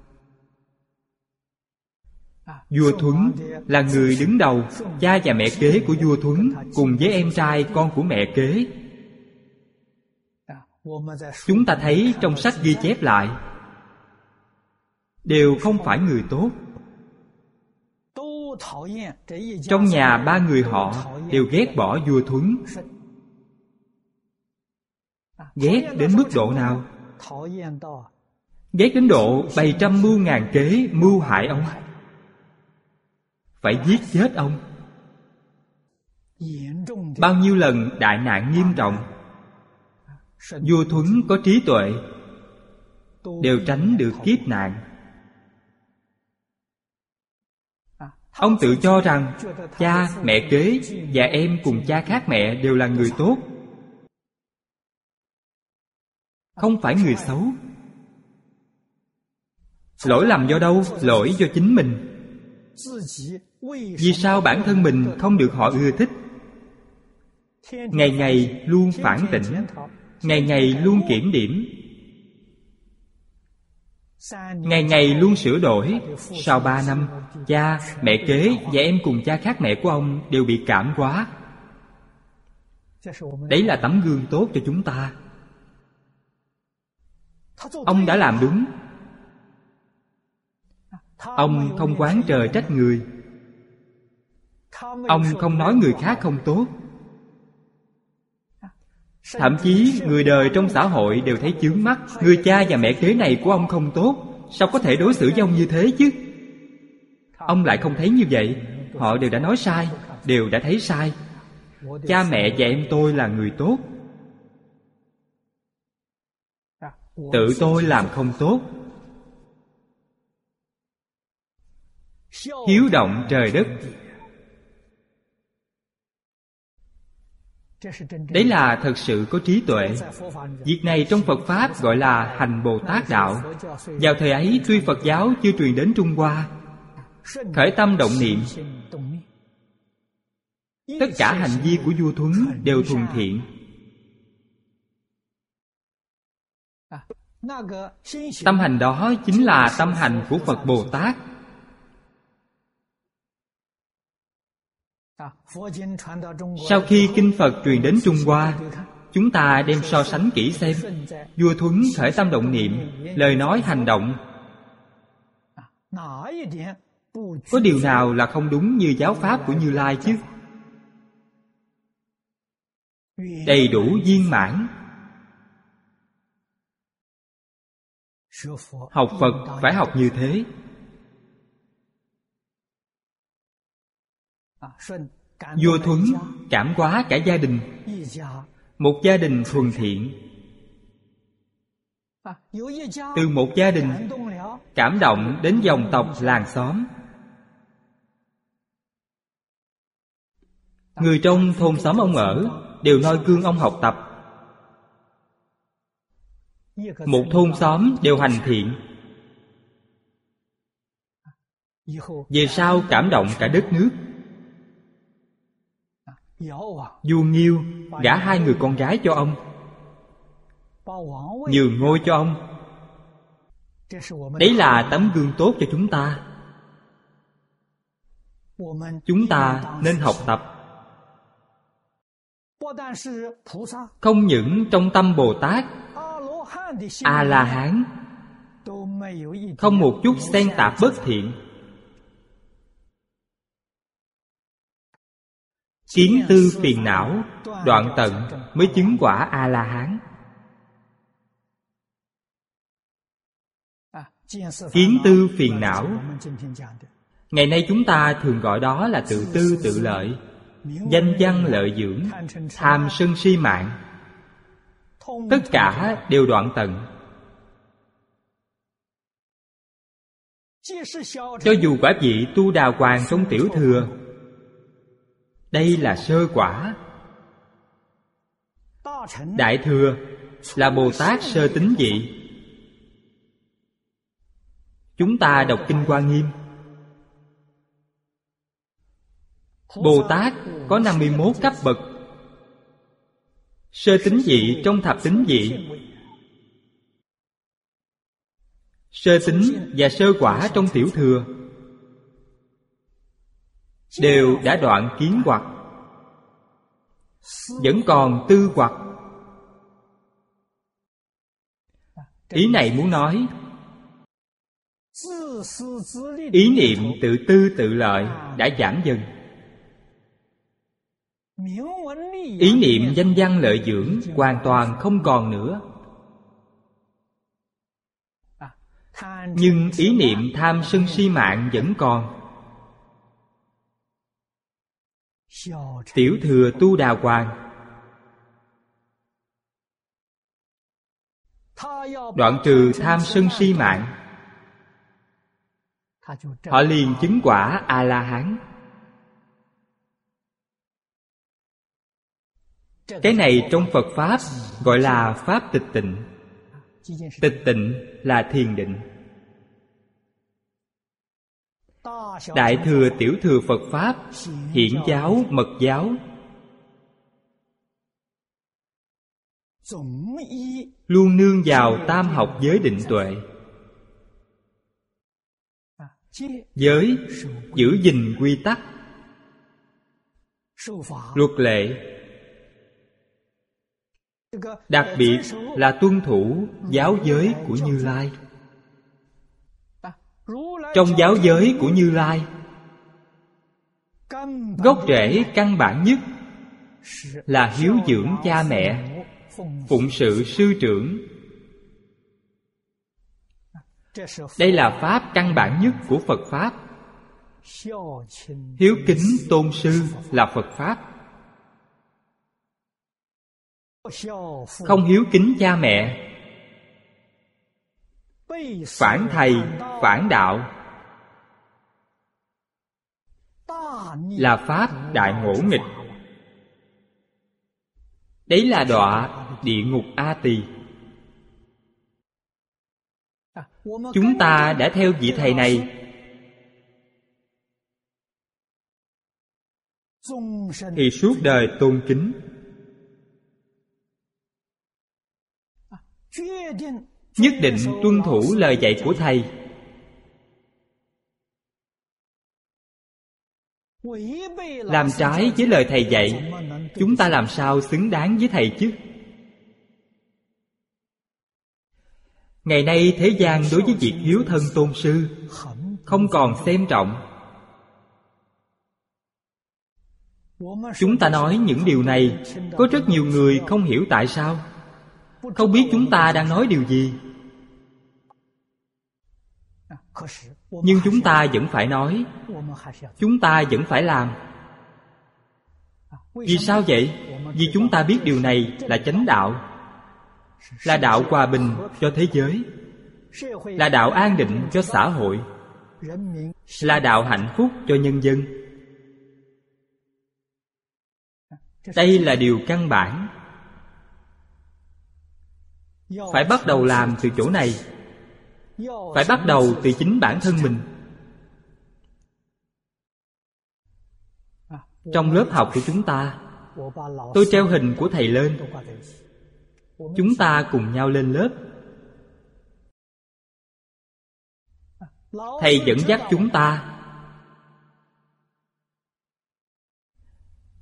vua Thuấn là người đứng đầu, cha và mẹ kế của vua Thuấn cùng với em trai con của mẹ kế. Chúng ta thấy trong sách ghi chép lại, đều không phải người tốt. Trong nhà ba người họ đều ghét bỏ vua Thuấn. Ghét đến mức độ nào? Ghét đến độ bày trăm mưu ngàn kế mưu hại ông, phải giết chết ông. Bao nhiêu lần đại nạn nghiêm trọng, vua Thuấn có trí tuệ, đều tránh được kiếp nạn. Ông tự cho rằng cha, mẹ kế và em cùng cha khác mẹ đều là người tốt, không phải người xấu. Lỗi lầm do đâu? Lỗi do chính mình. Vì sao bản thân mình không được họ ưa thích? Ngày ngày luôn phản tỉnh, ngày ngày luôn kiểm điểm, ngày ngày luôn sửa đổi. Sau ba năm, cha, mẹ kế và em cùng cha khác mẹ của ông đều bị cảm hóa. Đấy là tấm gương tốt cho chúng ta. Ông đã làm đúng. Ông không oán trời trách người. Ông không nói người khác không tốt. Thậm chí người đời trong xã hội đều thấy chướng mắt. Người cha và mẹ kế này của ông không tốt, sao có thể đối xử với ông như thế chứ? Ông lại không thấy như vậy. Họ đều đã nói sai, đều đã thấy sai. Cha mẹ và em tôi là người tốt, tự tôi làm không tốt. Hiếu động trời đất. Đấy là thật sự có trí tuệ. Việc này trong Phật Pháp gọi là hành Bồ Tát Đạo. Vào thời ấy tuy Phật giáo chưa truyền đến Trung Hoa, khởi tâm động niệm, tất cả hành vi của vua Thuấn đều thuần thiện. Tâm hành đó chính là tâm hành của Phật Bồ Tát. Sau khi kinh Phật truyền đến Trung Hoa, chúng ta đem so sánh kỹ xem, vua Thuấn khởi tâm động niệm, lời nói hành động, có điều nào là không đúng như giáo pháp của Như Lai chứ? Đầy đủ viên mãn. Học Phật phải học như thế. Vua Thuấn cảm hóa cả gia đình, một gia đình thuần thiện. Từ một gia đình cảm động đến dòng tộc làng xóm. Người trong thôn xóm ông ở đều noi gương ông học tập. Một thôn xóm đều hành thiện, về sau cảm động cả đất nước. Vua Nghiêu gả hai người con gái cho ông, nhường ngôi cho ông. Đấy là tấm gương tốt cho chúng ta. chúng ta nên học tập. Không những trong tâm Bồ Tát, A-la-hán không một chút xen tạp bất thiện. Kiến tư phiền não đoạn tận mới chứng quả A-la-hán. Kiến tư phiền não, ngày nay chúng ta thường gọi đó là tự tư tự lợi, danh văn lợi dưỡng, tham sân si mạng. Tất cả đều đoạn tận. Cho dù quả vị Tu Đà Hoàng trong Tiểu Thừa, đây là sơ quả. Đại Thừa là Bồ Tát sơ tín vị. Chúng ta đọc Kinh Hoa Nghiêm, Bồ Tát có năm mươi mốt cấp bậc. Sơ tín vị trong thập tín vị, sơ tín và sơ quả trong Tiểu Thừa đều đã đoạn kiến hoặc, vẫn còn tư hoặc. Ý này muốn nói ý niệm tự tư tự lợi đã giảm dần. Ý niệm danh văn lợi dưỡng hoàn toàn không còn nữa. Nhưng ý niệm tham sân si mạng vẫn còn. Tiểu Thừa Tu Đà Hoàng đoạn trừ tham sân si mạng, họ liền chứng quả A-la-hán. Cái này trong Phật Pháp gọi là Pháp tịch tịnh. Tịch tịnh là thiền định. Đại Thừa Tiểu Thừa Phật Pháp, hiển giáo, mật giáo, luôn nương vào tam học giới định tuệ. Giới giữ gìn quy tắc, luật lệ, đặc biệt là tuân thủ giáo giới của Như Lai. Trong giáo giới của Như Lai, gốc rễ căn bản nhất là hiếu dưỡng cha mẹ, phụng sự sư trưởng. Đây là pháp căn bản nhất của Phật Pháp. Hiếu kính tôn sư là Phật Pháp. Không hiếu kính cha mẹ, phản thầy, phản đạo là pháp đại ngỗ nghịch. Đấy là đọa địa ngục A Tỳ. Chúng ta đã theo vị thầy này thì suốt đời tôn kính, nhất định tuân thủ lời dạy của thầy. Làm trái với lời thầy dạy, chúng ta làm sao xứng đáng với thầy chứ? Ngày nay thế gian đối với việc hiếu thân tôn sư không còn xem trọng. Chúng ta nói những điều này, có rất nhiều người không hiểu tại sao, không biết chúng ta đang nói điều gì. Nhưng chúng ta vẫn phải nói, chúng ta vẫn phải làm. Vì sao vậy? Vì chúng ta biết điều này là chánh đạo, là đạo hòa bình cho thế giới, là đạo an định cho xã hội, là đạo hạnh phúc cho nhân dân. Đây là điều căn bản. Phải bắt đầu làm từ chỗ này. Phải bắt đầu từ chính bản thân mình. Trong lớp học của chúng ta, tôi treo hình của thầy lên. Chúng ta cùng nhau lên lớp. Thầy dẫn dắt chúng ta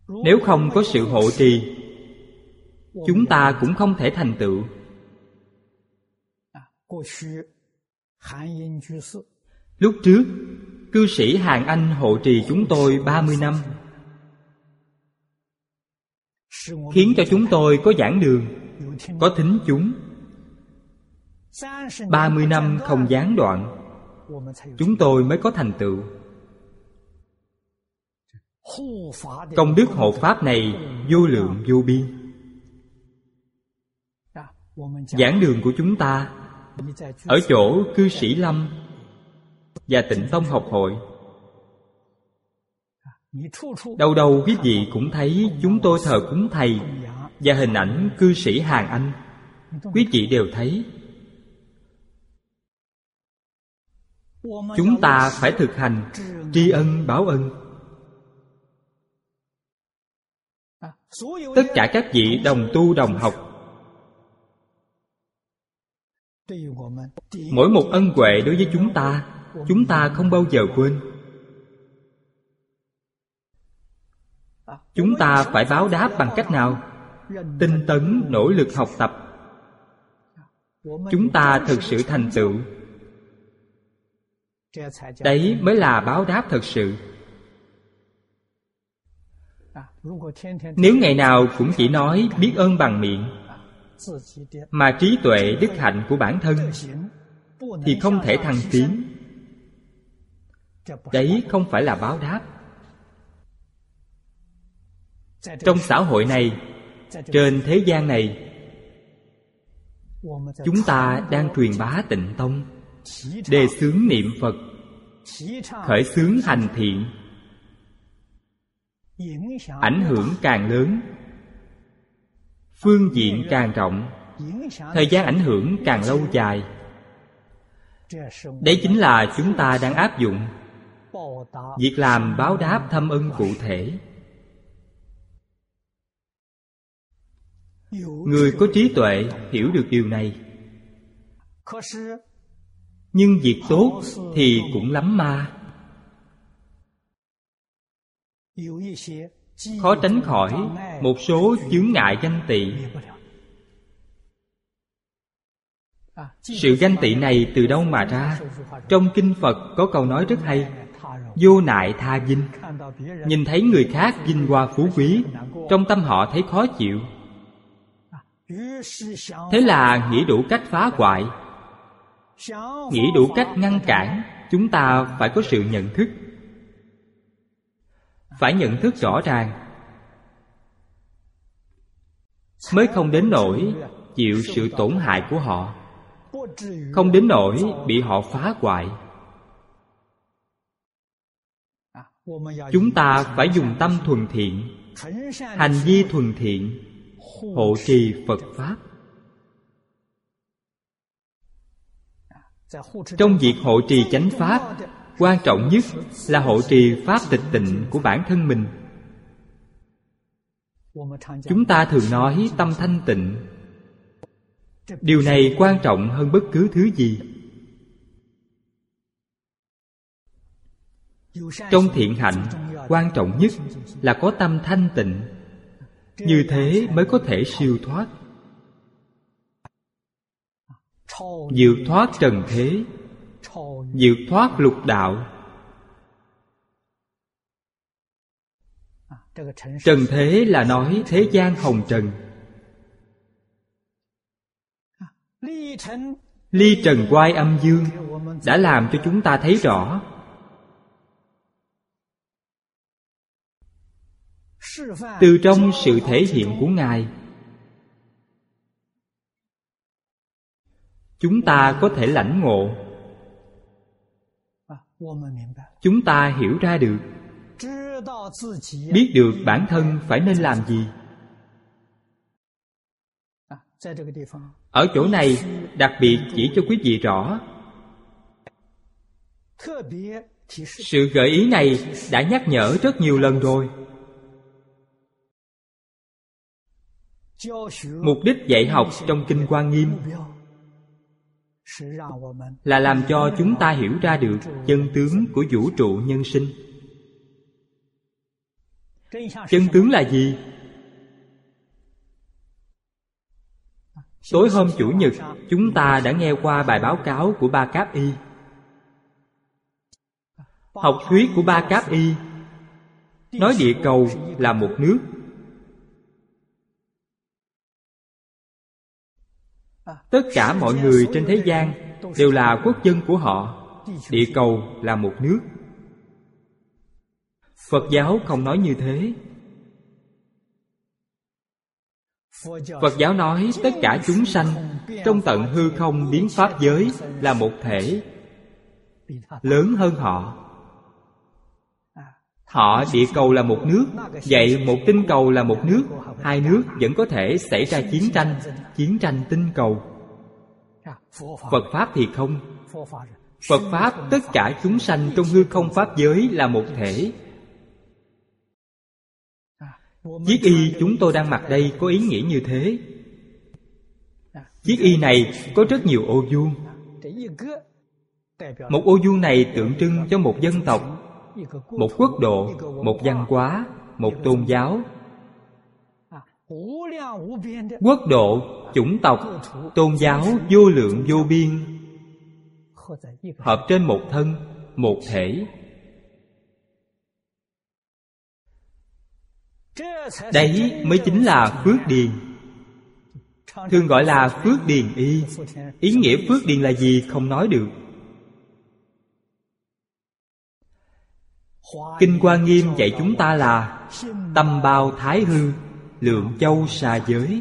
Nếu không có sự hộ trì, chúng ta cũng không thể thành tựu. Lúc trước, cư sĩ Hàn Anh hộ trì chúng tôi ba mươi năm, khiến cho chúng tôi có giảng đường, có thính chúng. ba mươi năm không gián đoạn, chúng tôi mới có thành tựu. Công đức hộ pháp này vô lượng vô biên. Giảng đường của chúng ta ở chỗ cư sĩ Lâm và Tịnh Tông học hội, đâu đâu quý vị cũng thấy chúng tôi thờ cúng thầy và hình ảnh cư sĩ Hàn Anh. Quý vị đều thấy. Chúng ta phải thực hành tri ân báo ân. Tất cả các vị đồng tu đồng học, mỗi một ân huệ đối với chúng ta, chúng ta không bao giờ quên. Chúng ta phải báo đáp bằng cách nào? Tinh tấn nỗ lực học tập. Chúng ta thực sự thành tựu, đấy mới là báo đáp thật sự. Nếu ngày nào cũng chỉ nói biết ơn bằng miệng, mà trí tuệ đức hạnh của bản thân thì không thể thăng tiến, đấy không phải là báo đáp. Trong xã hội này, trên thế gian này, chúng ta đang truyền bá Tịnh Tông, đề xướng niệm Phật, khởi xướng hành thiện. Ảnh hưởng càng lớn, phương diện càng rộng, thời gian ảnh hưởng càng lâu dài. Đấy chính là chúng ta đang áp dụng việc làm báo đáp thâm ân cụ thể. Người có trí tuệ hiểu được điều này. Nhưng việc tốt thì cũng lắm ma, khó tránh khỏi một số chướng ngại ganh tị. Sự ganh tị này từ đâu mà ra? Trong kinh Phật có câu nói rất hay: vô nại tha vinh. Nhìn thấy người khác vinh hoa phú quý, trong tâm họ thấy khó chịu. Thế là nghĩ đủ cách phá hoại, nghĩ đủ cách ngăn cản. Chúng ta phải có sự nhận thức, phải nhận thức rõ ràng, mới không đến nỗi chịu sự tổn hại của họ, không đến nỗi bị họ phá hoại. Chúng ta phải dùng tâm thuần thiện, hành vi thuần thiện, hộ trì Phật Pháp. Trong việc hộ trì chánh Pháp, quan trọng nhất là hộ trì Pháp tịch tịnh của bản thân mình. Chúng ta thường nói tâm thanh tịnh. Điều này quan trọng hơn bất cứ thứ gì. Trong thiện hạnh, quan trọng nhất là có tâm thanh tịnh. Như thế mới có thể siêu thoát, vượt thoát trần thế, vượt thoát lục đạo. Trần thế là nói thế gian hồng trần. Ly trần oai âm dương đã làm cho chúng ta thấy rõ. Từ trong sự thể hiện của Ngài, chúng ta có thể lãnh ngộ, chúng ta hiểu ra được, biết được bản thân phải nên làm gì. Ở chỗ này đặc biệt chỉ cho quý vị rõ. Sự gợi ý này đã nhắc nhở rất nhiều lần rồi. Mục đích dạy học trong Kinh Hoa Nghiêm là làm cho chúng ta hiểu ra được chân tướng của vũ trụ nhân sinh. Chân tướng là gì? Tối hôm Chủ nhật, chúng ta đã nghe qua bài báo cáo của Ba Cáp Y. Học thuyết của Ba Cáp Y nói địa cầu là một nước. Tất cả mọi người trên thế gian đều là quốc dân của họ. Địa cầu là một nước. Phật giáo không nói như thế. Phật giáo nói tất cả chúng sanh trong tận hư không biến pháp giới là một thể, lớn hơn họ. Họ địa cầu là một nước, vậy một tinh cầu là một nước, hai nước vẫn có thể xảy ra chiến tranh, chiến tranh tinh cầu. Phật Pháp thì không. Phật Pháp tất cả chúng sanh trong hư không pháp giới là một thể. Chiếc y chúng tôi đang mặc đây có ý nghĩa như thế. Chiếc y này có rất nhiều ô vuông. Một ô vuông này tượng trưng cho một dân tộc, một quốc độ, một văn hóa, một tôn giáo. Quốc độ, chủng tộc, tôn giáo vô lượng vô biên hợp trên một thân, một thể. Đấy mới chính là phước điền. Thường gọi là phước điền y. Ý nghĩa phước điền là gì không nói được. Kinh Hoa Nghiêm dạy chúng ta là tâm bao thái hư, lượng châu xa giới.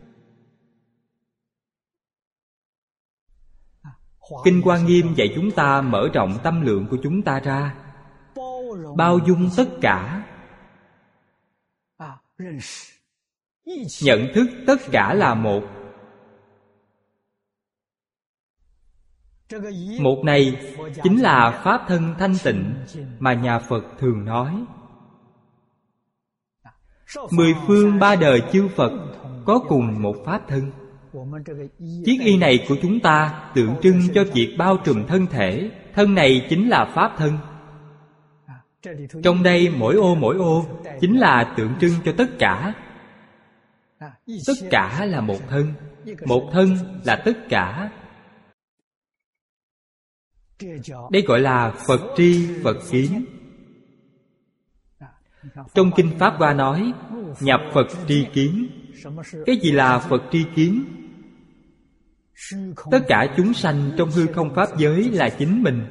Kinh Hoa Nghiêm dạy chúng ta mở rộng tâm lượng của chúng ta ra, bao dung tất cả, nhận thức tất cả là một. Một này chính là pháp thân thanh tịnh mà nhà Phật thường nói. Mười phương ba đời chư Phật có cùng một pháp thân. Chiếc y này của chúng ta tượng trưng cho việc bao trùm thân thể. Thân này chính là pháp thân. Trong đây mỗi ô mỗi ô chính là tượng trưng cho tất cả. Tất cả là một thân. Một thân là tất cả. Đây gọi là Phật tri Phật kiến. Trong Kinh Pháp Hoa nói nhập Phật tri kiến. Cái gì là Phật tri kiến? Tất cả chúng sanh trong hư không pháp giới là chính mình.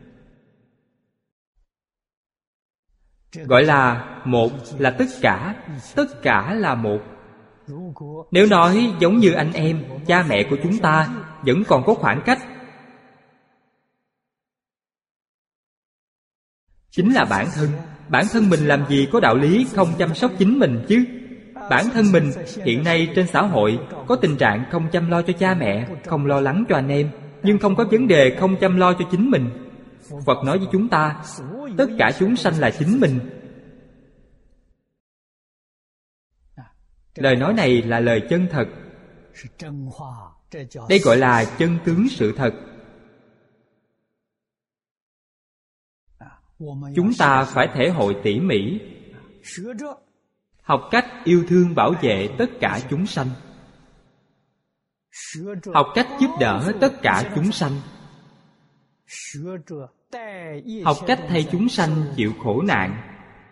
Gọi là một là tất cả. Tất cả là một. Nếu nói giống như anh em, cha mẹ của chúng ta vẫn còn có khoảng cách, chính là bản thân. Bản thân mình làm gì có đạo lý không chăm sóc chính mình chứ? Bản thân mình hiện nay trên xã hội có tình trạng không chăm lo cho cha mẹ, không lo lắng cho anh em, nhưng không có vấn đề không chăm lo cho chính mình. Phật nói với chúng ta tất cả chúng sanh là chính mình. Lời nói này là lời chân thật. Đây gọi là chân tướng sự thật. Chúng ta phải thể hội tỉ mỉ, học cách yêu thương bảo vệ tất cả chúng sanh, học cách giúp đỡ tất cả chúng sanh, học cách thay chúng sanh chịu khổ nạn.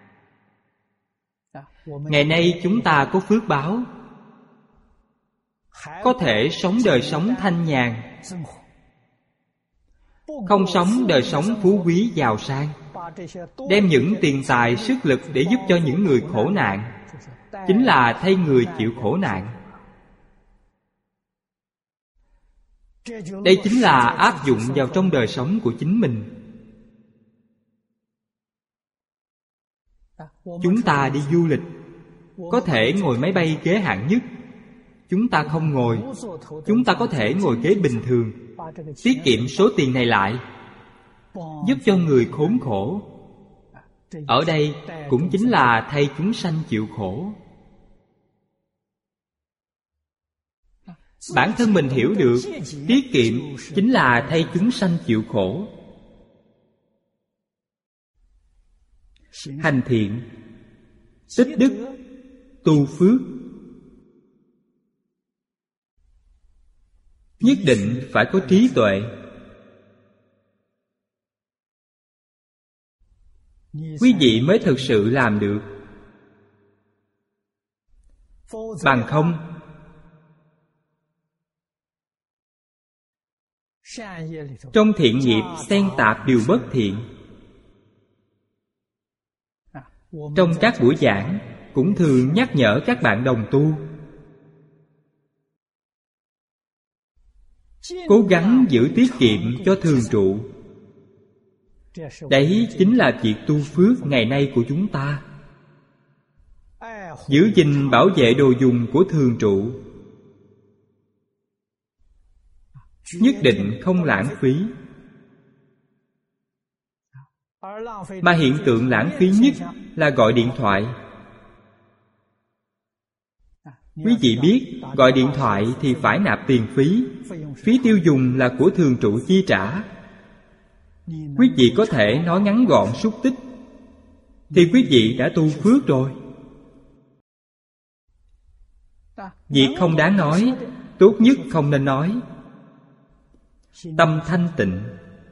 Ngày nay chúng ta có phước báo, có thể sống đời sống thanh nhàn, không sống đời sống phú quý giàu sang, đem những tiền tài sức lực để giúp cho những người khổ nạn, chính là thay người chịu khổ nạn. Đây chính là áp dụng vào trong đời sống của chính mình. Chúng ta đi du lịch có thể ngồi máy bay ghế hạng nhất. Chúng ta không ngồi, chúng ta có thể ngồi ghế bình thường, tiết kiệm số tiền này lại, giúp cho người khốn khổ. Ở đây cũng chính là thay chúng sanh chịu khổ. Bản thân mình hiểu được tiết kiệm chính là thay chúng sanh chịu khổ. Hành thiện tích đức, tu phước. Nhất định phải có trí tuệ. Quý vị mới thực sự làm được. Bằng không, trong thiện nghiệp xen tạp điều bất thiện. Trong các buổi giảng cũng thường nhắc nhở các bạn đồng tu cố gắng giữ tiết kiệm cho thường trụ. Đấy chính là việc tu phước ngày nay của chúng ta. Giữ gìn bảo vệ đồ dùng của thường trụ, nhất định không lãng phí. Mà hiện tượng lãng phí nhất là gọi điện thoại. Quý vị biết, gọi điện thoại thì phải nạp tiền phí. Phí tiêu dùng là của thường trụ chi trả. Quý vị có thể nói ngắn gọn xúc tích thì quý vị đã tu phước rồi. Việc không đáng nói, tốt nhất không nên nói. Tâm thanh tịnh.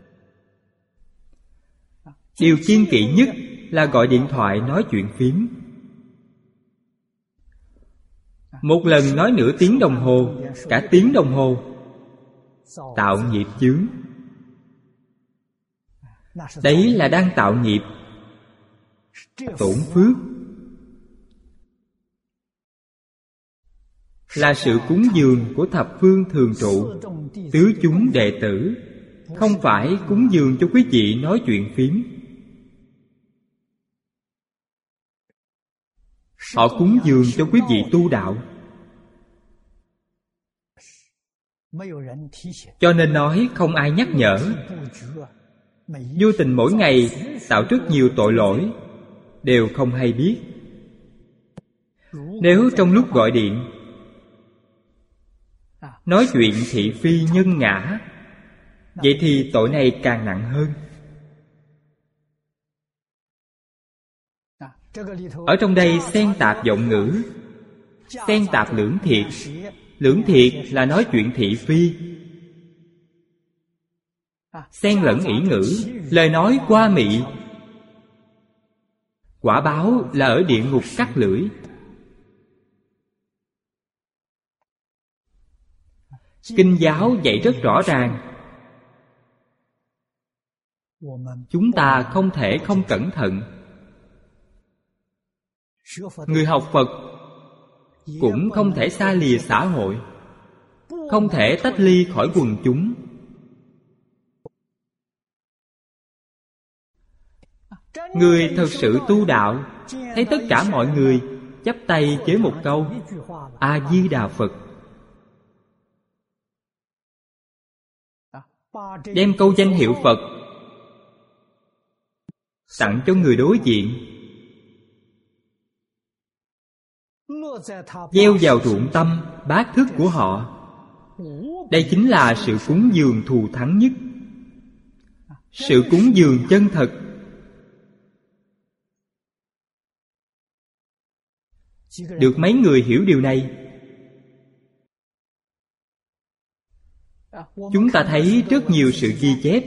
Điều kiêng kỵ nhất là gọi điện thoại nói chuyện phím. Một lần nói nửa tiếng đồng hồ, cả tiếng đồng hồ, tạo nghiệp chướng. Đấy là đang tạo nghiệp, tổn phước. Là sự cúng dường của thập phương thường trụ, tứ chúng đệ tử, không phải cúng dường cho quý vị nói chuyện phím. Họ cúng dường cho quý vị tu đạo. Cho nên nói không ai nhắc nhở. Vô tình mỗi ngày tạo rất nhiều tội lỗi, đều không hay biết. Nếu trong lúc gọi điện nói chuyện thị phi nhân ngã, vậy thì tội này càng nặng hơn. Ở trong đây xen tạp vọng ngữ, xen tạp lưỡng thiệt. Lưỡng thiệt là nói chuyện thị phi, xen lẫn ỷ ngữ, lời nói qua mị. Quả báo là ở địa ngục cắt lưỡi. Kinh giáo dạy rất rõ ràng, chúng ta không thể không cẩn thận. Người học Phật cũng không thể xa lìa xã hội, không thể tách ly khỏi quần chúng. Người thật sự tu đạo, thấy tất cả mọi người chắp tay với một câu A Di Đà Phật, đem câu danh hiệu Phật tặng cho người đối diện, gieo vào ruộng tâm bát thức của họ. Đây chính là sự cúng dường thù thắng nhất, sự cúng dường chân thật. Được mấy người hiểu điều này? Chúng ta thấy rất nhiều sự ghi chép.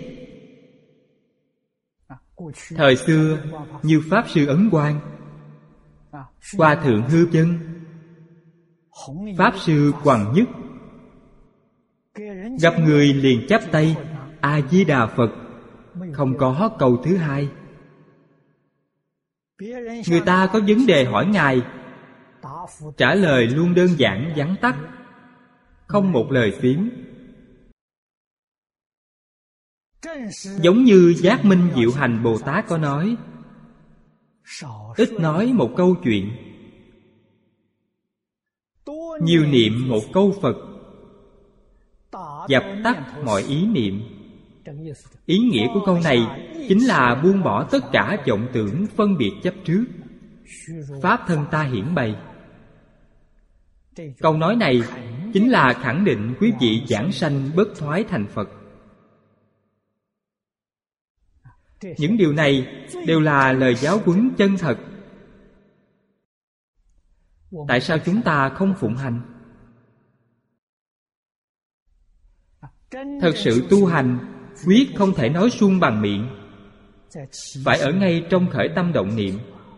Thời xưa như Pháp Sư Ấn Quang, Hòa Thượng Hư Vân, Pháp Sư Quằng Nhất, gặp người liền chắp tay A Di Đà Phật, không có câu thứ hai. Người ta có vấn đề hỏi Ngài, trả lời luôn đơn giản vắn tắt, không một lời phím. Giống như Giác Minh Diệu Hành Bồ Tát có nói, ít nói một câu chuyện, nhiều niệm một câu Phật, dập tắt mọi ý niệm. Ý nghĩa của câu này chính là buông bỏ tất cả vọng tưởng phân biệt chấp trước. Pháp thân ta hiển bày. Câu nói này chính là khẳng định quý vị giảng sanh bất thoái thành Phật. Những điều này đều là lời giáo huấn chân thật. Tại sao chúng ta không phụng hành? Thật sự tu hành, quyết không thể nói suông bằng miệng, phải ở ngay trong khởi tâm động niệm.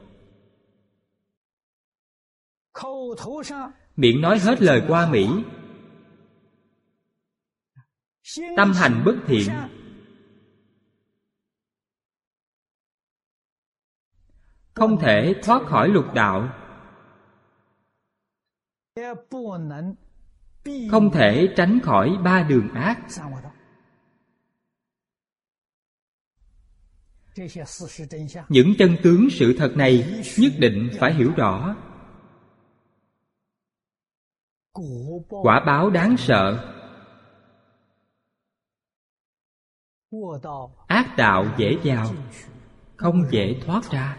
Miệng nói hết lời qua mỹ, tâm hành bất thiện, không thể thoát khỏi lục đạo, không thể tránh khỏi ba đường ác. Những chân tướng sự thật này nhất định phải hiểu rõ. Quả báo đáng sợ, ác đạo dễ vào, không dễ thoát ra.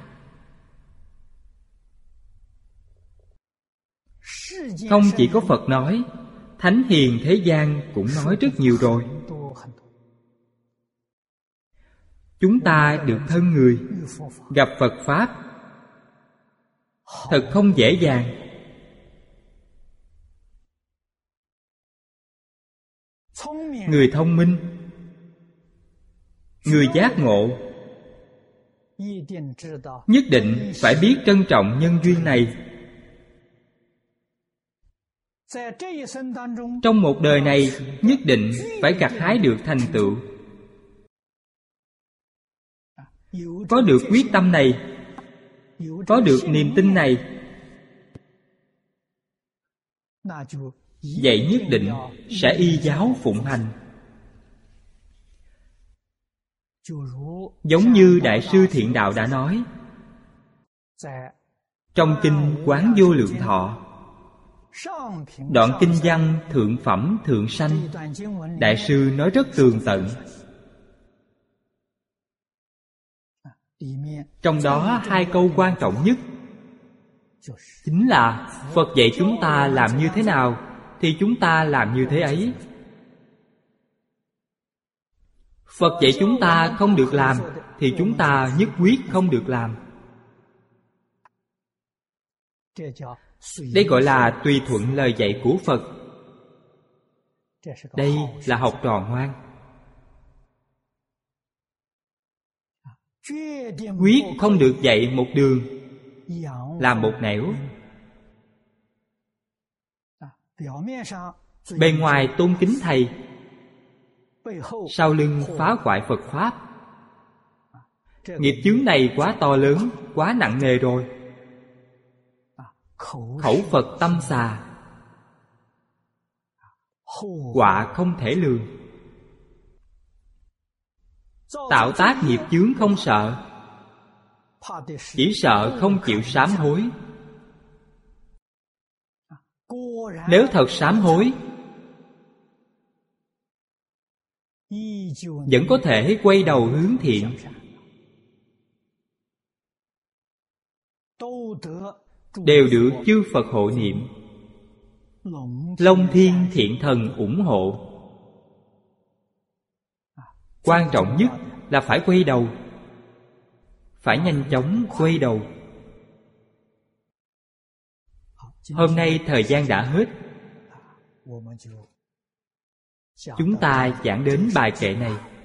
Không chỉ có Phật nói, thánh hiền thế gian cũng nói rất nhiều rồi. Chúng ta được thân người, gặp Phật Pháp thật không dễ dàng. Người thông minh, người giác ngộ nhất định phải biết trân trọng nhân duyên này. Trong một đời này nhất định phải gặt hái được thành tựu. Có được quyết tâm này, có được niềm tin này, vậy nhất định sẽ y giáo phụng hành. Giống như Đại sư Thiện Đạo đã nói trong kinh Quán Vô Lượng Thọ, đoạn kinh văn Thượng Phẩm Thượng Sanh, Đại sư nói rất tường tận. Trong đó hai câu quan trọng nhất chính là Phật dạy chúng ta làm như thế nào thì chúng ta làm như thế ấy. Phật dạy chúng ta không được làm thì chúng ta nhất quyết không được làm. Đây gọi là tùy thuận lời dạy của Phật. Đây là học trò ngoan. Quyết không được dạy một đường, làm một nẻo. Bề ngoài tôn kính thầy, sau lưng phá hoại Phật Pháp. Nghiệp chướng này quá to lớn, quá nặng nề rồi. Khẩu Phật tâm xà, quả không thể lường. Tạo tác nghiệp chướng không sợ, chỉ sợ không chịu sám hối. Nếu thật sám hối, vẫn có thể quay đầu hướng thiện, đều được chư Phật hộ niệm, Long Thiên Thiện Thần ủng hộ. Quan trọng nhất là phải quay đầu, phải nhanh chóng quay đầu. Hôm nay thời gian đã hết, chúng ta giảng đến bài kệ này.